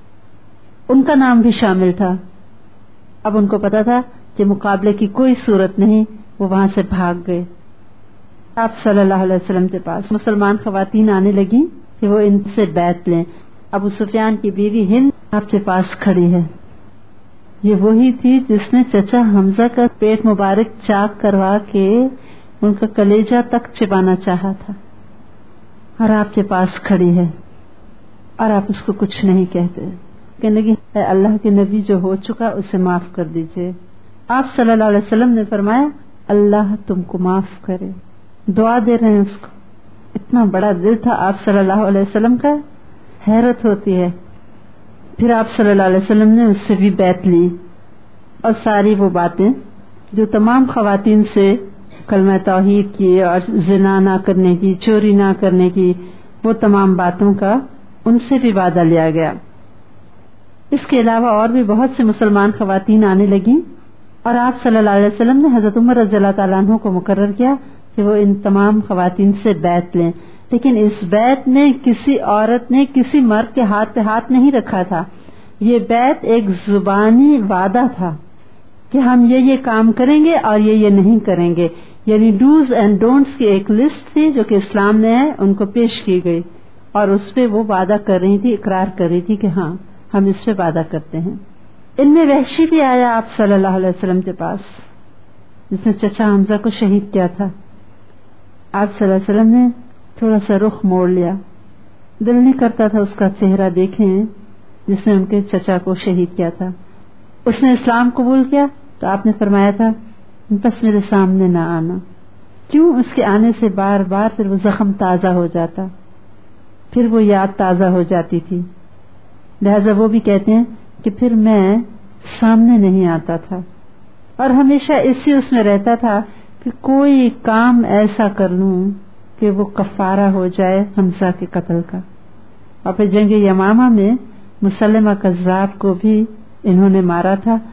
ان کا نام بھی شامل تھا. اب ان کو پتا تھا کہ مقابلے کی کوئی صورت نہیں، وہ وہاں سے بھاگ گئے. آپ صلی اللہ علیہ وسلم کے پاس مسلمان خواتین آنے لگیں کہ وہ ان سے بیعت لیں. ابو سفیان کی بیوی ہند آپ کے پاس کھڑی ہے. یہ وہی تھی جس نے چچا حمزہ کا پیٹ مبارک چاک کروا کے ان کا کلیجہ تک چبانا چاہا تھا، اور آپ کے پاس کھڑی ہے، اور آپ اس کو کچھ نہیں کہتے. کہنے لگی اے اللہ کے نبی، جو ہو چکا اسے معاف کر دیجئے. آپ صلی اللہ علیہ وسلم نے فرمایا اللہ تم کو معاف کرے. دعا دے رہے ہیں اس کو. اتنا بڑا دل تھا آپ صلی اللہ علیہ وسلم کا، حیرت ہوتی ہے. پھر آپ صلی اللہ علیہ وسلم نے اس سے بھی بیعت لی، اور ساری وہ باتیں جو تمام خواتین سے کلمہ توحید کی اور زنا نہ کرنے کی، چوری نہ کرنے کی، وہ تمام باتوں کا ان سے بھی وعدہ لیا گیا. اس کے علاوہ اور بھی بہت سے مسلمان خواتین آنے لگیں، اور آپ صلی اللہ علیہ وسلم نے حضرت عمر رضی اللہ تعالیٰ عنہ کو مقرر کیا کہ وہ ان تمام خواتین سے بیعت لیں. لیکن اس بیعت میں کسی عورت نے کسی مرد کے ہاتھ پہ ہاتھ نہیں رکھا تھا. یہ بیعت ایک زبانی وعدہ تھا کہ ہم یہ یہ کام کریں گے اور یہ یہ نہیں کریں گے. یعنی ڈوز اینڈ ڈونٹس کی ایک لسٹ تھی جو کہ اسلام نے ہے ان کو پیش کی گئی، اور اس پہ وہ وعدہ کر رہی تھی، اقرار کر رہی تھی کہ ہاں ہم اس پہ وعدہ کرتے ہیں. ان میں وحشی بھی آیا آپ صلی اللہ علیہ وسلم کے پاس، جس نے چچا حمزہ کو شہید کیا تھا. آپ صلی اللہ علیہ وسلم نے تھوڑا سا رخ موڑ لیا. دل نہیں کرتا تھا اس کا چہرہ دیکھیں جس نے ان کے چچا کو شہید کیا تھا. اس نے اسلام قبول کیا تو آپ نے فرمایا تھا بس میرے سامنے نہ آنا. کیوں؟ اس کے آنے سے بار بار پھر وہ زخم تازہ ہو جاتا، پھر وہ یاد تازہ ہو جاتی تھی. لہذا وہ بھی کہتے ہیں کہ پھر میں سامنے نہیں آتا تھا، اور ہمیشہ اسی اس میں رہتا تھا کہ کوئی کام ایسا کر لوں کہ وہ کفارہ ہو جائے حمزہ کے قتل کا. اور پھر جنگ یمامہ میں مسلمہ کذاب کو بھی انہوں نے مارا تھا.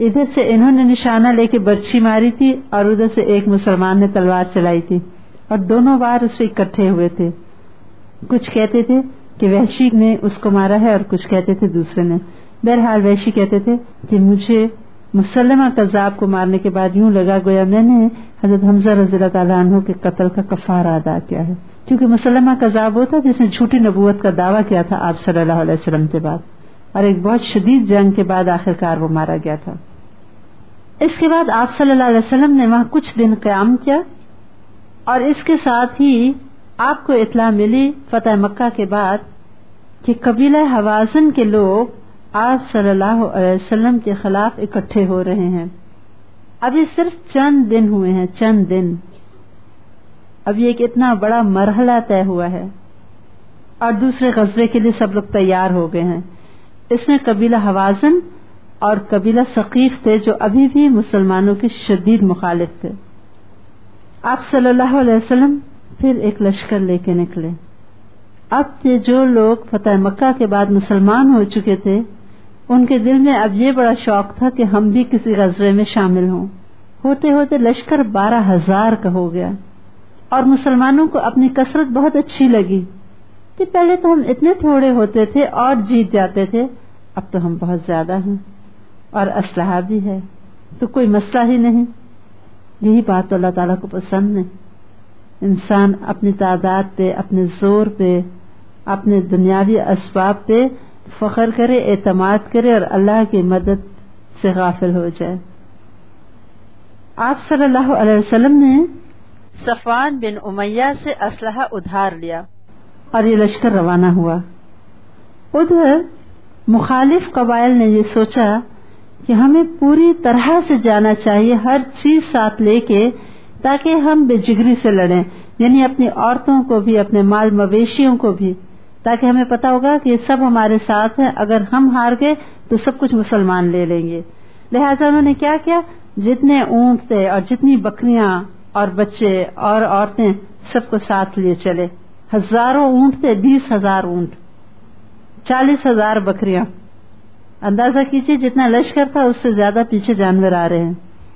ادھر سے انہوں نے نشانہ لے کے برچھی ماری تھی اور ادھر سے ایک مسلمان نے تلوار چلائی تھی اور دونوں بار اس پہ اکٹھے ہوئے تھے. کچھ کہتے تھے کہ وحشی نے اس کو مارا ہے اور کچھ کہتے تھے دوسرے نے. بہرحال وحشی کہتے تھے کہ مجھے مسلمہ کذاب کو مارنے کے بعد یوں لگا گویا میں نے حضرت حمزہ رضی اللہ تعالیٰ عنہ کے قتل کا کفارہ ادا کیا ہے، کیونکہ مسلمہ کذاب وہ تھا جس نے جھوٹی نبوت کا دعویٰ کیا تھا آپ صلی اللہ علیہ وسلم کے بعد، اور ایک بہت شدید جنگ کے بعد آخرکار وہ مارا گیا تھا. اس کے بعد آپ صلی اللہ علیہ وسلم نے وہاں کچھ دن قیام کیا اور اس کے ساتھ ہی آپ کو اطلاع ملی فتح مکہ کے بعد کہ قبیلہ حوازن کے لوگ آپ صلی اللہ علیہ وسلم کے خلاف اکٹھے ہو رہے ہیں. ابھی صرف چند دن ہوئے ہیں، چند دن. ابھی ایک اتنا بڑا مرحلہ طے ہوا ہے اور دوسرے غزوے کے لیے سب لوگ تیار ہو گئے ہیں. اس میں قبیلہ حوازن اور قبیلہ ثقیف تھے جو ابھی بھی مسلمانوں کے شدید مخالف تھے. آپ صلی اللہ علیہ وسلم پھر ایک لشکر لے کے نکلے. اب یہ جو لوگ فتح مکہ کے بعد مسلمان ہو چکے تھے ان کے دل میں اب یہ بڑا شوق تھا کہ ہم بھی کسی غزوے میں شامل ہوں. ہوتے ہوتے لشکر بارہ ہزار کا ہو گیا اور مسلمانوں کو اپنی کثرت بہت اچھی لگی کہ پہلے تو ہم اتنے تھوڑے ہوتے تھے اور جیت جاتے تھے، اب تو ہم بہت زیادہ ہیں اور اسلحہ بھی ہے تو کوئی مسئلہ ہی نہیں. یہی بات تو اللہ تعالیٰ کو پسند ہے. انسان اپنی تعداد پہ، اپنے زور پہ، اپنے دنیاوی اسباب پہ فخر کرے، اعتماد کرے اور اللہ کی مدد سے غافل ہو جائے. آپ صلی اللہ علیہ وسلم نے صفوان بن امیہ سے اسلحہ ادھار لیا اور یہ لشکر روانہ ہوا. ادھر مخالف قبائل نے یہ سوچا کہ ہمیں پوری طرح سے جانا چاہیے، ہر چیز ساتھ لے کے، تاکہ ہم بے جگری سے لڑیں، یعنی اپنی عورتوں کو بھی، اپنے مال مویشیوں کو بھی، تاکہ ہمیں پتا ہوگا کہ یہ سب ہمارے ساتھ ہیں، اگر ہم ہار گئے تو سب کچھ مسلمان لے لیں گے. لہٰذا انہوں نے کیا کیا، جتنے اونٹ تھے اور جتنی بکریاں اور بچے اور عورتیں سب کو ساتھ لیے چلے. ہزاروں اونٹ تھے، بیس ہزار اونٹ، چالیس ہزار بکریاں. اندازہ کیجیے جتنا لشکر تھا اس سے زیادہ پیچھے جانور آ رہے ہیں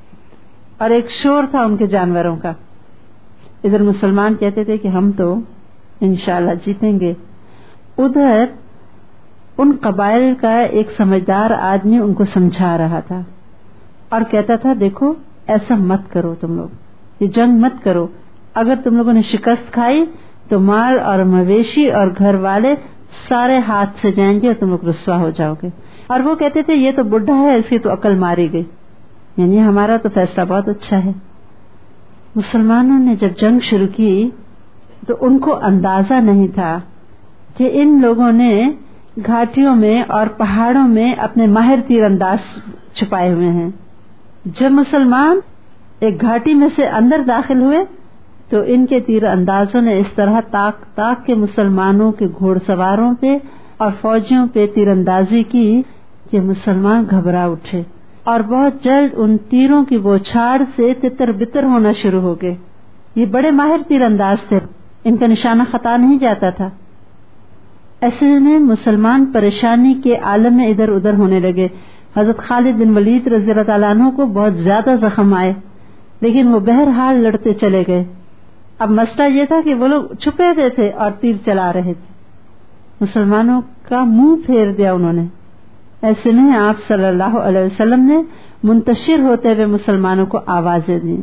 اور ایک شور تھا ان کے جانوروں کا. ادھر مسلمان کہتے تھے کہ ہم تو انشاءاللہ جیتیں گے. ادھر ان قبائل کا ایک سمجھدار آدمی ان کو سمجھا رہا تھا اور کہتا تھا دیکھو ایسا مت کرو، تم لوگ یہ جنگ مت کرو، اگر تم لوگوں نے شکست کھائی تو مال اور مویشی اور گھر والے سارے ہاتھ سے جائیں گے اور تم لوگ رسوا ہو جاؤ گے. اور وہ کہتے تھے یہ تو بڈھا ہے، اس کی تو عقل ماری گئی، یعنی ہمارا تو فیصلہ بہت اچھا ہے. مسلمانوں نے جب جنگ شروع کی تو ان کو اندازہ نہیں تھا کہ ان لوگوں نے گھاٹیوں میں اور پہاڑوں میں اپنے ماہر تیر انداز چھپائے ہوئے ہیں. جب مسلمان ایک گھاٹی میں سے اندر داخل ہوئے تو ان کے تیر اندازوں نے اس طرح تاک تاک کے مسلمانوں کے گھوڑ سواروں پہ اور فوجیوں پہ تیر اندازی کی کہ مسلمان گھبرا اٹھے اور بہت جلد ان تیروں کی بوچھاڑ سے تتر بتر ہونا شروع ہو گئے. یہ بڑے ماہر تیر انداز تھے، ان کا نشانہ خطا نہیں جاتا تھا. ایسے میں مسلمان پریشانی کے عالم میں ادھر ادھر ہونے لگے. حضرت خالد بن ولید رضی اللہ تعالیٰ عنہ کو بہت زیادہ زخم آئے لیکن وہ بہرحال لڑتے چلے گئے. اب مسئلہ یہ تھا کہ وہ لوگ چھپے ہوئے تھے اور تیر چلا رہے تھے. مسلمانوں کا منہ پھیر دیا انہوں نے. ایسے میں آپ صلی اللہ علیہ وسلم نے منتشر ہوتے ہوئے مسلمانوں کو آوازیں دی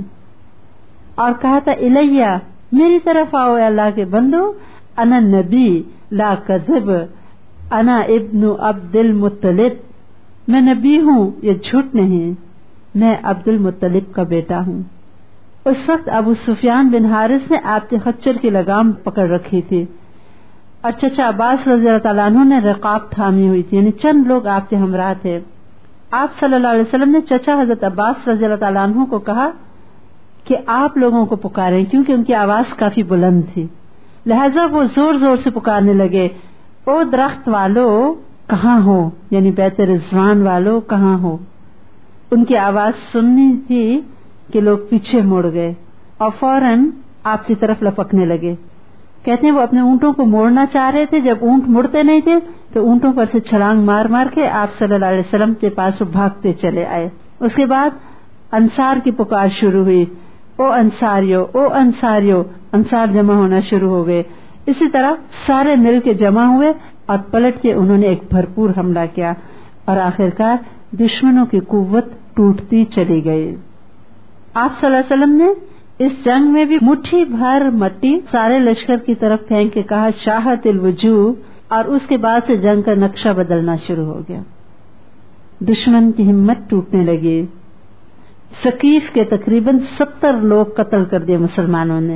اور کہا تھا الیہ، میری طرف آؤ اے اللہ کے بندو، انا نبی لا کذب، انا ابن عبد المطلب، میں نبی ہوں یہ جھوٹ نہیں، میں عبد المطلب کا بیٹا ہوں. اس وقت ابو سفیان بن حارث نے آپ کے خچر کی لگام پکڑ رکھی تھی اور چچا عباس رضی اللہ تعالیٰ عنہ نے رقاب تھامی ہوئی تھی، یعنی چند لوگ آپ کے ہمراہ تھے. آپ صلی اللہ علیہ وسلم نے چچا حضرت عباس رضی اللہ تعالیٰ عنہ کو کہا کہ آپ لوگوں کو پکاریں، کیونکہ ان کی آواز کافی بلند تھی. لہذا وہ زور زور سے پکارنے لگے، او درخت والو کہاں ہو، یعنی بیت رضوان والو کہاں ہو. ان کی آواز سننی تھی کہ لوگ پیچھے مڑ گئے اور فوراً آپ کی طرف لپکنے لگے. کہتے ہیں وہ اپنے اونٹوں کو موڑنا چاہ رہے تھے، جب اونٹ مڑتے نہیں تھے تو اونٹوں پر سے چھلانگ مار مار کے آپ صلی اللہ علیہ وسلم کے پاس بھاگتے چلے آئے. اس کے بعد انصار کی پکار شروع ہوئی، او انصاریو او انصاریو، انصار جمع ہونا شروع ہو گئے۔ اسی طرح سارے مل کے جمع ہوئے اور پلٹ کے انہوں نے ایک بھرپور حملہ کیا اور آخرکار دشمنوں کی قوت ٹوٹتی چلی گئی۔ آپ صلی اللہ علیہ وسلم نے اس جنگ میں بھی مٹھی بھر مٹی سارے لشکر کی طرف پھینک کے کہا شاہت الوجوہ، اور اس کے بعد سے جنگ کا نقشہ بدلنا شروع ہو گیا۔ دشمن کی ہمت ٹوٹنے لگی۔ ثقیف کے تقریباً ستر لوگ قتل کر دیے مسلمانوں نے۔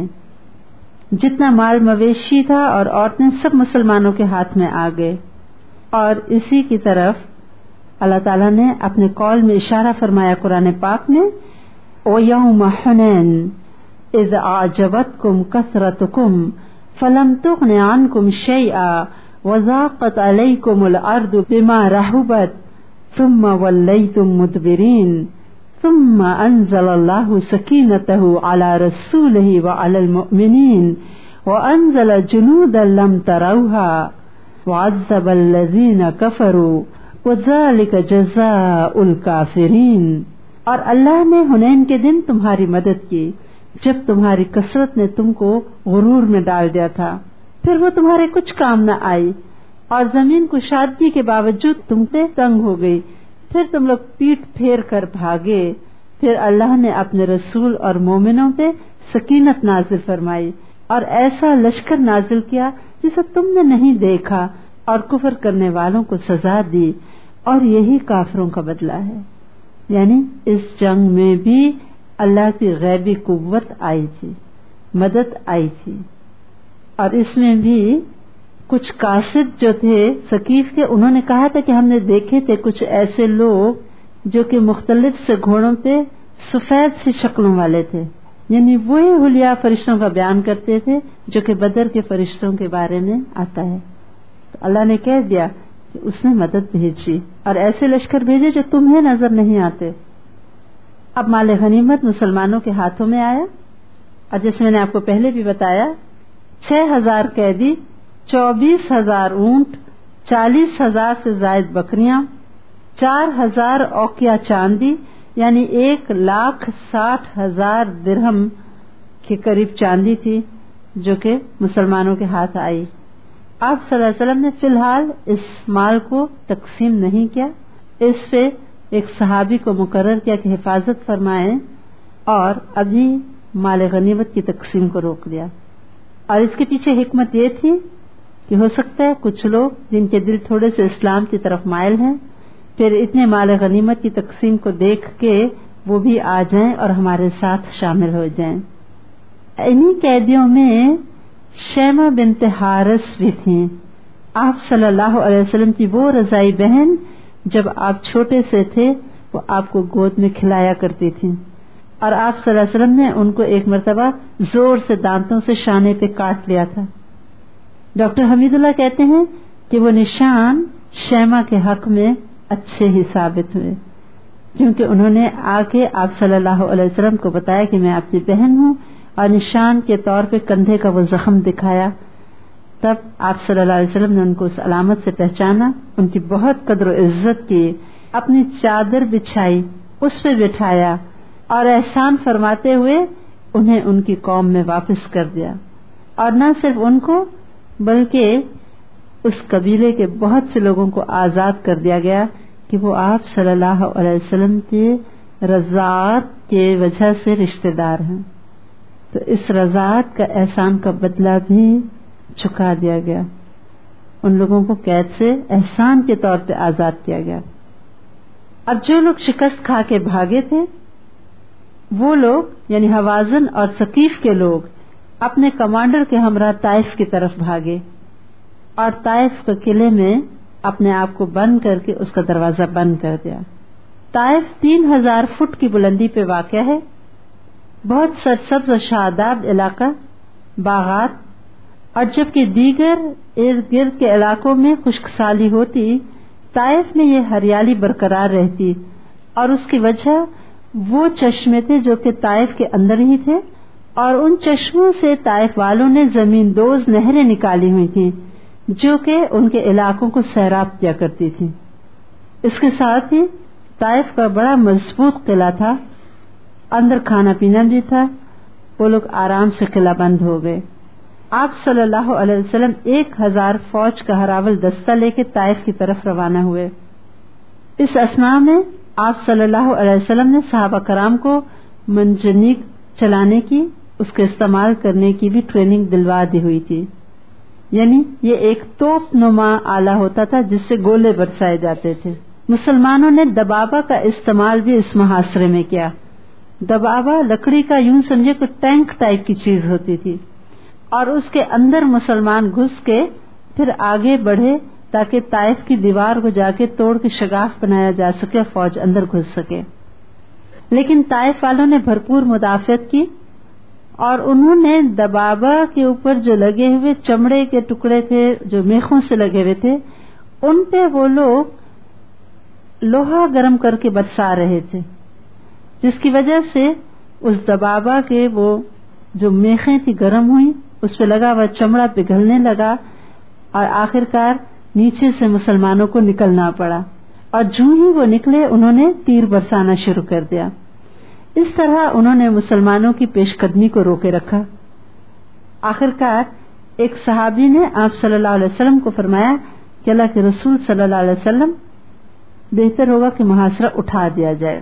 جتنا مال مویشی تھا اور عورتیں سب مسلمانوں کے ہاتھ میں آ گئے، اور اسی کی طرف اللہ تعالیٰ نے اپنے قول میں اشارہ فرمایا قرآن پاک میں، وَيَوْمَ حُنَيْنٍ إِذْ أَعْجَبَتْكُمْ كَثْرَتُكُمْ فَلَمْ تُغْنِ عَنْكُمْ شَيْئًا وَضَاقَتْ عَلَيْكُمُ الْأَرْضُ بِمَا رَحُبَتْ ثُمَّ وَلَّيْتُمْ مُدْبِرِينَ ثُمَّ أَنزَلَ اللَّهُ سَكِينَتَهُ عَلَى رَسُولِهِ وَعَلَى الْمُؤْمِنِينَ وَأَنزَلَ جُنُودًا لَّمْ تَرَوْهَا وَعَذَّبَ الَّذِينَ كَفَرُوا وَذَلِكَ جَزَاءُ الْكَافِرِينَ۔ اور اللہ نے حنین کے دن تمہاری مدد کی جب تمہاری کثرت نے تم کو غرور میں ڈال دیا تھا، پھر وہ تمہارے کچھ کام نہ آئی اور زمین کشادگی کے باوجود تم پہ تنگ ہو گئی، پھر تم لوگ پیٹ پھیر کر بھاگے، پھر اللہ نے اپنے رسول اور مومنوں پہ سکینت نازل فرمائی اور ایسا لشکر نازل کیا جسے تم نے نہیں دیکھا، اور کفر کرنے والوں کو سزا دی، اور یہی کافروں کا بدلہ ہے۔ یعنی اس جنگ میں بھی اللہ کی غیبی قوت آئی تھی، مدد آئی تھی، اور اس میں بھی کچھ قاصد جو تھے ثقیف کے، انہوں نے کہا تھا کہ ہم نے دیکھے تھے کچھ ایسے لوگ جو کہ مختلف سے گھوڑوں پہ سفید سی شکلوں والے تھے، یعنی وہی حلیہ فرشتوں کا بیان کرتے تھے جو کہ بدر کے فرشتوں کے بارے میں آتا ہے۔ تو اللہ نے کہہ دیا کہ اس نے مدد بھیجی اور ایسے لشکر بھیجے جو تمہیں نظر نہیں آتے۔ اب مال غنیمت مسلمانوں کے ہاتھوں میں آیا، اور جیسے میں نے آپ کو پہلے بھی بتایا، چھ ہزار قیدی، چوبیس ہزار اونٹ، چالیس ہزار سے زائد بکریاں، چار ہزار اوقیہ چاندی، یعنی ایک لاکھ ساٹھ ہزار درہم کے قریب چاندی تھی جو کہ مسلمانوں کے ہاتھ آئی۔ آپ صلی اللہ علیہ وسلم نے فی الحال اس مال کو تقسیم نہیں کیا، اس پہ ایک صحابی کو مقرر کیا کہ حفاظت فرمائیں، اور ابھی مال غنیمت کی تقسیم کو روک دیا۔ اور اس کے پیچھے حکمت یہ تھی کہ ہو سکتا ہے کچھ لوگ جن کے دل تھوڑے سے اسلام کی طرف مائل ہیں، پھر اتنے مال غنیمت کی تقسیم کو دیکھ کے وہ بھی آ جائیں اور ہمارے ساتھ شامل ہو جائیں۔ انہی قیدیوں میں شیمہ بنت حارث بھی تھیں، آپ صلی اللہ علیہ وسلم کی وہ رضائی بہن جب آپ چھوٹے سے تھے وہ آپ کو گود میں کھلایا کرتی تھی، اور آپ صلی اللہ علیہ وسلم نے ان کو ایک مرتبہ زور سے دانتوں سے شانے پہ کاٹ لیا تھا۔ ڈاکٹر حمید اللہ کہتے ہیں کہ وہ نشان شیمہ کے حق میں اچھے ہی ثابت ہوئے، کیونکہ انہوں نے آ کے آپ صلی اللہ علیہ وسلم کو بتایا کہ میں آپ کی بہن ہوں، اور نشان کے طور پہ کندھے کا وہ زخم دکھایا۔ تب آپ صلی اللہ علیہ وسلم نے ان کو اس علامت سے پہچانا، ان کی بہت قدر و عزت کی، اپنی چادر بچھائی، اس پہ بٹھایا، اور احسان فرماتے ہوئے انہیں ان کی قوم میں واپس کر دیا۔ اور نہ صرف ان کو بلکہ اس قبیلے کے بہت سے لوگوں کو آزاد کر دیا گیا کہ وہ آپ صلی اللہ علیہ وسلم کے رضاعت کے وجہ سے رشتہ دار ہیں، تو اس رضاعت کا احسان کا بدلہ بھی چکا دیا گیا، ان لوگوں کو قید سے احسان کے طور پہ آزاد کیا گیا۔ اب جو لوگ شکست کھا کے بھاگے تھے وہ لوگ یعنی حوازن اور ثقیف کے لوگ اپنے کمانڈر کے ہمراہ طائف کی طرف بھاگے، اور طائف کے قلعے میں اپنے آپ کو بند کر کے اس کا دروازہ بند کر دیا۔ طائف تین ہزار فٹ کی بلندی پہ واقع ہے، بہت سرسبز و شاداب علاقہ، باغات، اور جبکہ دیگر ارد گرد کے علاقوں میں خشک سالی ہوتی، طائف میں یہ ہریالی برقرار رہتی، اور اس کی وجہ وہ چشمے تھے جو کہ طائف کے اندر ہی تھے، اور ان چشموں سے طائف والوں نے زمین دوز نہریں نکالی ہوئی تھیں جو کہ ان کے علاقوں کو سیراب کیا کرتی تھی۔ اس کے ساتھ ہی طائف کا بڑا مضبوط قلعہ تھا، اندر کھانا پینا بھی تھا. وہ لوگ آرام سے قلعہ بند ہو گئے. آپ صلی اللہ علیہ وسلم ایک ہزار فوج کا ہراول دستہ لے کے طائف کی طرف روانہ ہوئے. اس اثناء میں آپ صلی اللہ علیہ وسلم نے صحابہ کرام کو منجنیق چلانے کی، اس کے استعمال کرنے کی بھی ٹریننگ دلوا دی ہوئی تھی. یعنی یہ ایک توپ نما آلہ ہوتا تھا جس سے گولے برسائے جاتے تھے. مسلمانوں نے دبابہ کا استعمال بھی اس محاصرے میں کیا. دبابہ لکڑی کا یوں سمجھے کہ ٹینک ٹائپ کی چیز ہوتی تھی، اور اس کے اندر مسلمان گھس کے پھر آگے بڑھے تاکہ طائف کی دیوار کو جا کے توڑ کے شگاف بنایا جا سکے، فوج اندر گھس سکے. لیکن طائف والوں نے بھرپور مدافعت کی، اور انہوں نے دبابہ کے اوپر جو لگے ہوئے چمڑے کے ٹکڑے تھے جو میخوں سے لگے ہوئے تھے، ان پہ وہ لوگ لوہا گرم کر کے برسا رہے تھے، جس کی وجہ سے اس دبابہ کے وہ جو میخیں تھی گرم ہوئی، اس پہ لگا ہوا چمڑا پگھلنے لگا، اور آخرکار نیچے سے مسلمانوں کو نکلنا پڑا. اور جو ہی وہ نکلے انہوں نے تیر برسانا شروع کر دیا. اس طرح انہوں نے مسلمانوں کی پیش قدمی کو روکے رکھا. آخرکار ایک صحابی نے آپ صلی اللہ علیہ وسلم کو فرمایا کہ اللہ کے رسول صلی اللہ علیہ وسلم بہتر ہوگا کہ محاصرہ اٹھا دیا جائے.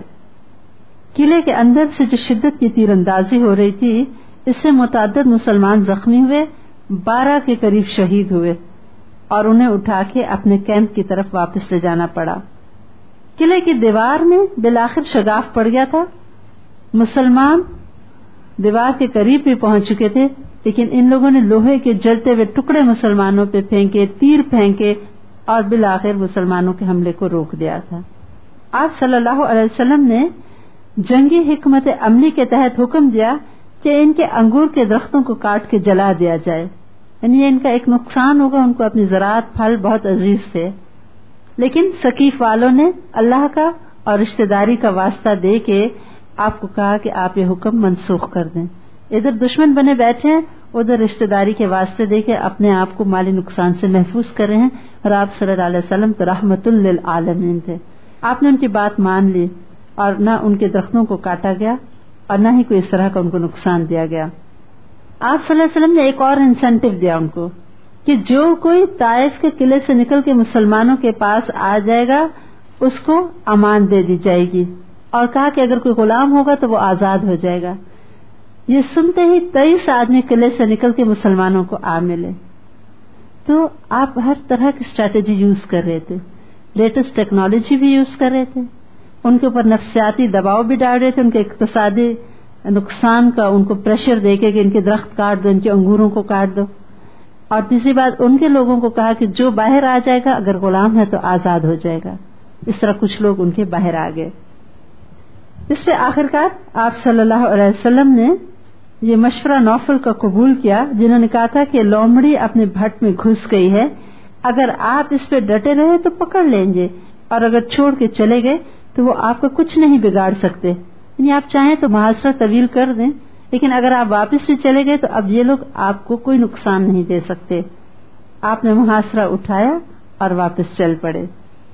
قلعے کے اندر سے جو شدت کی تیر اندازی ہو رہی تھی، اس سے متعدد مسلمان زخمی ہوئے، بارہ کے قریب شہید ہوئے، اور انہیں اٹھا کے اپنے کیمپ کی طرف واپس لے جانا پڑا. قلعے کی دیوار میں بالآخر شگاف پڑ گیا تھا. مسلمان دیوار کے قریب بھی پہنچ چکے تھے، لیکن ان لوگوں نے لوہے کے جلتے ہوئے ٹکڑے مسلمانوں پہ پھینکے، تیر پھینکے، اور بالآخر مسلمانوں کے حملے کو روک دیا تھا. آپ صلی اللہ علیہ وسلم نے جنگی حکمت عملی کے تحت حکم دیا کہ ان کے انگور کے درختوں کو کاٹ کے جلا دیا جائے. یعنی یہ ان کا ایک نقصان ہوگا، ان کو اپنی زراعت پھل بہت عزیز تھے. لیکن ثقیف والوں نے اللہ کا اور رشتہ داری کا واسطہ دے کے آپ کو کہا کہ آپ یہ حکم منسوخ کر دیں. ادھر دشمن بنے بیٹھے ہیں، ادھر رشتہ داری کے واسطے دے کے اپنے آپ کو مالی نقصان سے محفوظ کر رہے ہیں. اور آپ صلی اللہ علیہ وسلم تو رحمت للعالمین تھے. آپ نے ان کی بات مان لی، اور نہ ان کے درختوں کو کاٹا گیا اور نہ ہی کوئی اس طرح کا ان کو نقصان دیا گیا. آپ صلی اللہ علیہ وسلم نے ایک اور انسینٹو دیا ان کو کہ جو کوئی طائف کے قلعے سے نکل کے مسلمانوں کے پاس آ جائے گا اس کو امان دے دی جائے گی، اور کہا کہ اگر کوئی غلام ہوگا تو وہ آزاد ہو جائے گا. یہ سنتے ہی تیئیس آدمی قلعے سے نکل کے مسلمانوں کو آ ملے. تو آپ ہر طرح کی اسٹریٹجی یوز کر رہے تھے، لیٹسٹ ٹیکنالوجی بھی یوز کر رہے تھے، ان کے اوپر نفسیاتی دباؤ بھی ڈال رہے تھے، ان کے اقتصادی نقصان کا ان کو پریشر دے کے کہ ان کے درخت کاٹ دو، ان کے انگوروں کو کاٹ دو. اور تیسری بات، ان کے لوگوں کو کہا کہ جو باہر آ جائے گا اگر غلام ہے تو آزاد ہو جائے گا. اس طرح کچھ لوگ ان کے باہر آ گئے. اس پہ آخرکار آپ صلی اللہ علیہ وسلم نے یہ مشورہ نوفل کا قبول کیا، جنہوں نے کہا تھا کہ لومڑی اپنے بھٹ میں گھس گئی ہے، اگر آپ اس پہ ڈٹے رہے تو پکڑ لیں گے، اور اگر چھوڑ کے چلے گئے تو وہ آپ کا کچھ نہیں بگاڑ سکتے. یعنی آپ چاہیں تو محاصرہ طویل کر دیں، لیکن اگر آپ واپس بھی چلے گئے تو اب یہ لوگ آپ کو کوئی نقصان نہیں دے سکتے. آپ نے محاصرہ اٹھایا اور واپس چل پڑے.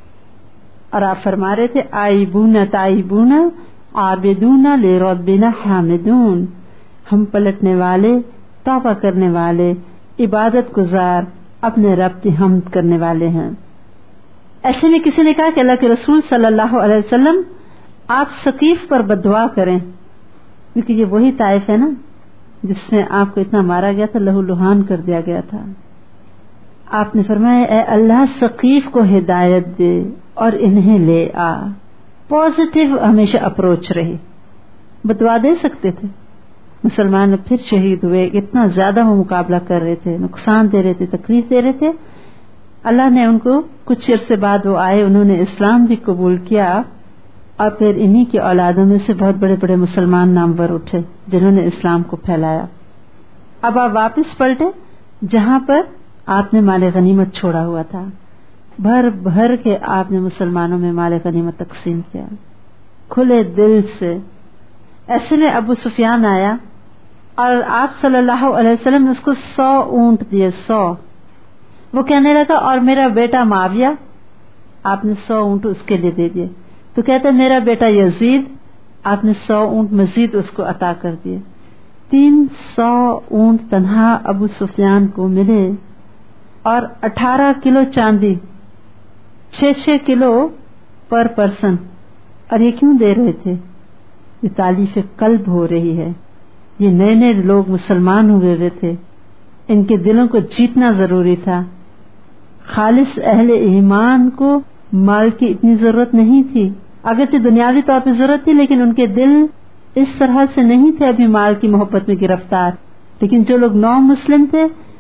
اور آپ فرما رہے تھے آئیبون تائیبون عابدون لربنا حامدون، ہم پلٹنے والے، توبہ کرنے والے، عبادت گزار، اپنے رب کی حمد کرنے والے ہیں. ایسے میں کسی نے کہا کہ اللہ کے رسول صلی اللہ علیہ وسلم آپ ثقیف پر بددعا کریں، کیونکہ یہ وہی طائف ہے نا جس میں آپ کو اتنا مارا گیا تھا، لہو لہان کر دیا گیا تھا. آپ نے فرمایا اے اللہ ثقیف کو ہدایت دے اور انہیں لے آ. پازیٹیو ہمیشہ اپروچ رہی. بددعا دے سکتے تھے، مسلمان پھر شہید ہوئے. اتنا زیادہ وہ مقابلہ کر رہے تھے، نقصان دے رہے تھے، تکلیف دے رہے تھے. اللہ نے ان کو کچھ عرصے بعد وہ آئے، انہوں نے اسلام بھی قبول کیا، اور پھر انہی کی اولادوں میں سے بہت بڑے بڑے مسلمان نامور اٹھے جنہوں نے اسلام کو پھیلایا. اب آپ واپس پلٹے جہاں پر آپ نے مال غنیمت چھوڑا ہوا تھا. بھر بھر کے آپ نے مسلمانوں میں مال غنیمت تقسیم کیا کھلے دل سے. ایسے میں ابو سفیان آیا اور آپ صلی اللہ علیہ وسلم نے اس کو سو اونٹ دیے. سو وہ کہنے لگا اور میرا بیٹا معاویہ، آپ نے سو اونٹ اس کے لیے دے دیے. تو کہتا ہے میرا بیٹا یزید، آپ نے سو اونٹ مزید اس کو عطا کر دیے. تین سو اونٹ تنہا ابو سفیان کو ملے اور اٹھارہ کلو چاندی، چھ چھ کلو پر پرسن. اور یہ کیوں دے رہے تھے؟ یہ تالیف قلب ہو رہی ہے. یہ نئے نئے لوگ مسلمان ہوئے ہوئے تھے، ان کے دلوں کو جیتنا ضروری تھا. خالص اہل ایمان کو مال کی اتنی ضرورت نہیں تھی، اگرچہ دنیاوی طور پہ ضرورت تھی، لیکن ان کے دل اس طرح سے نہیں تھے ابھی مال کی محبت میں گرفتار. لیکن جو لوگ نو مسلم تھے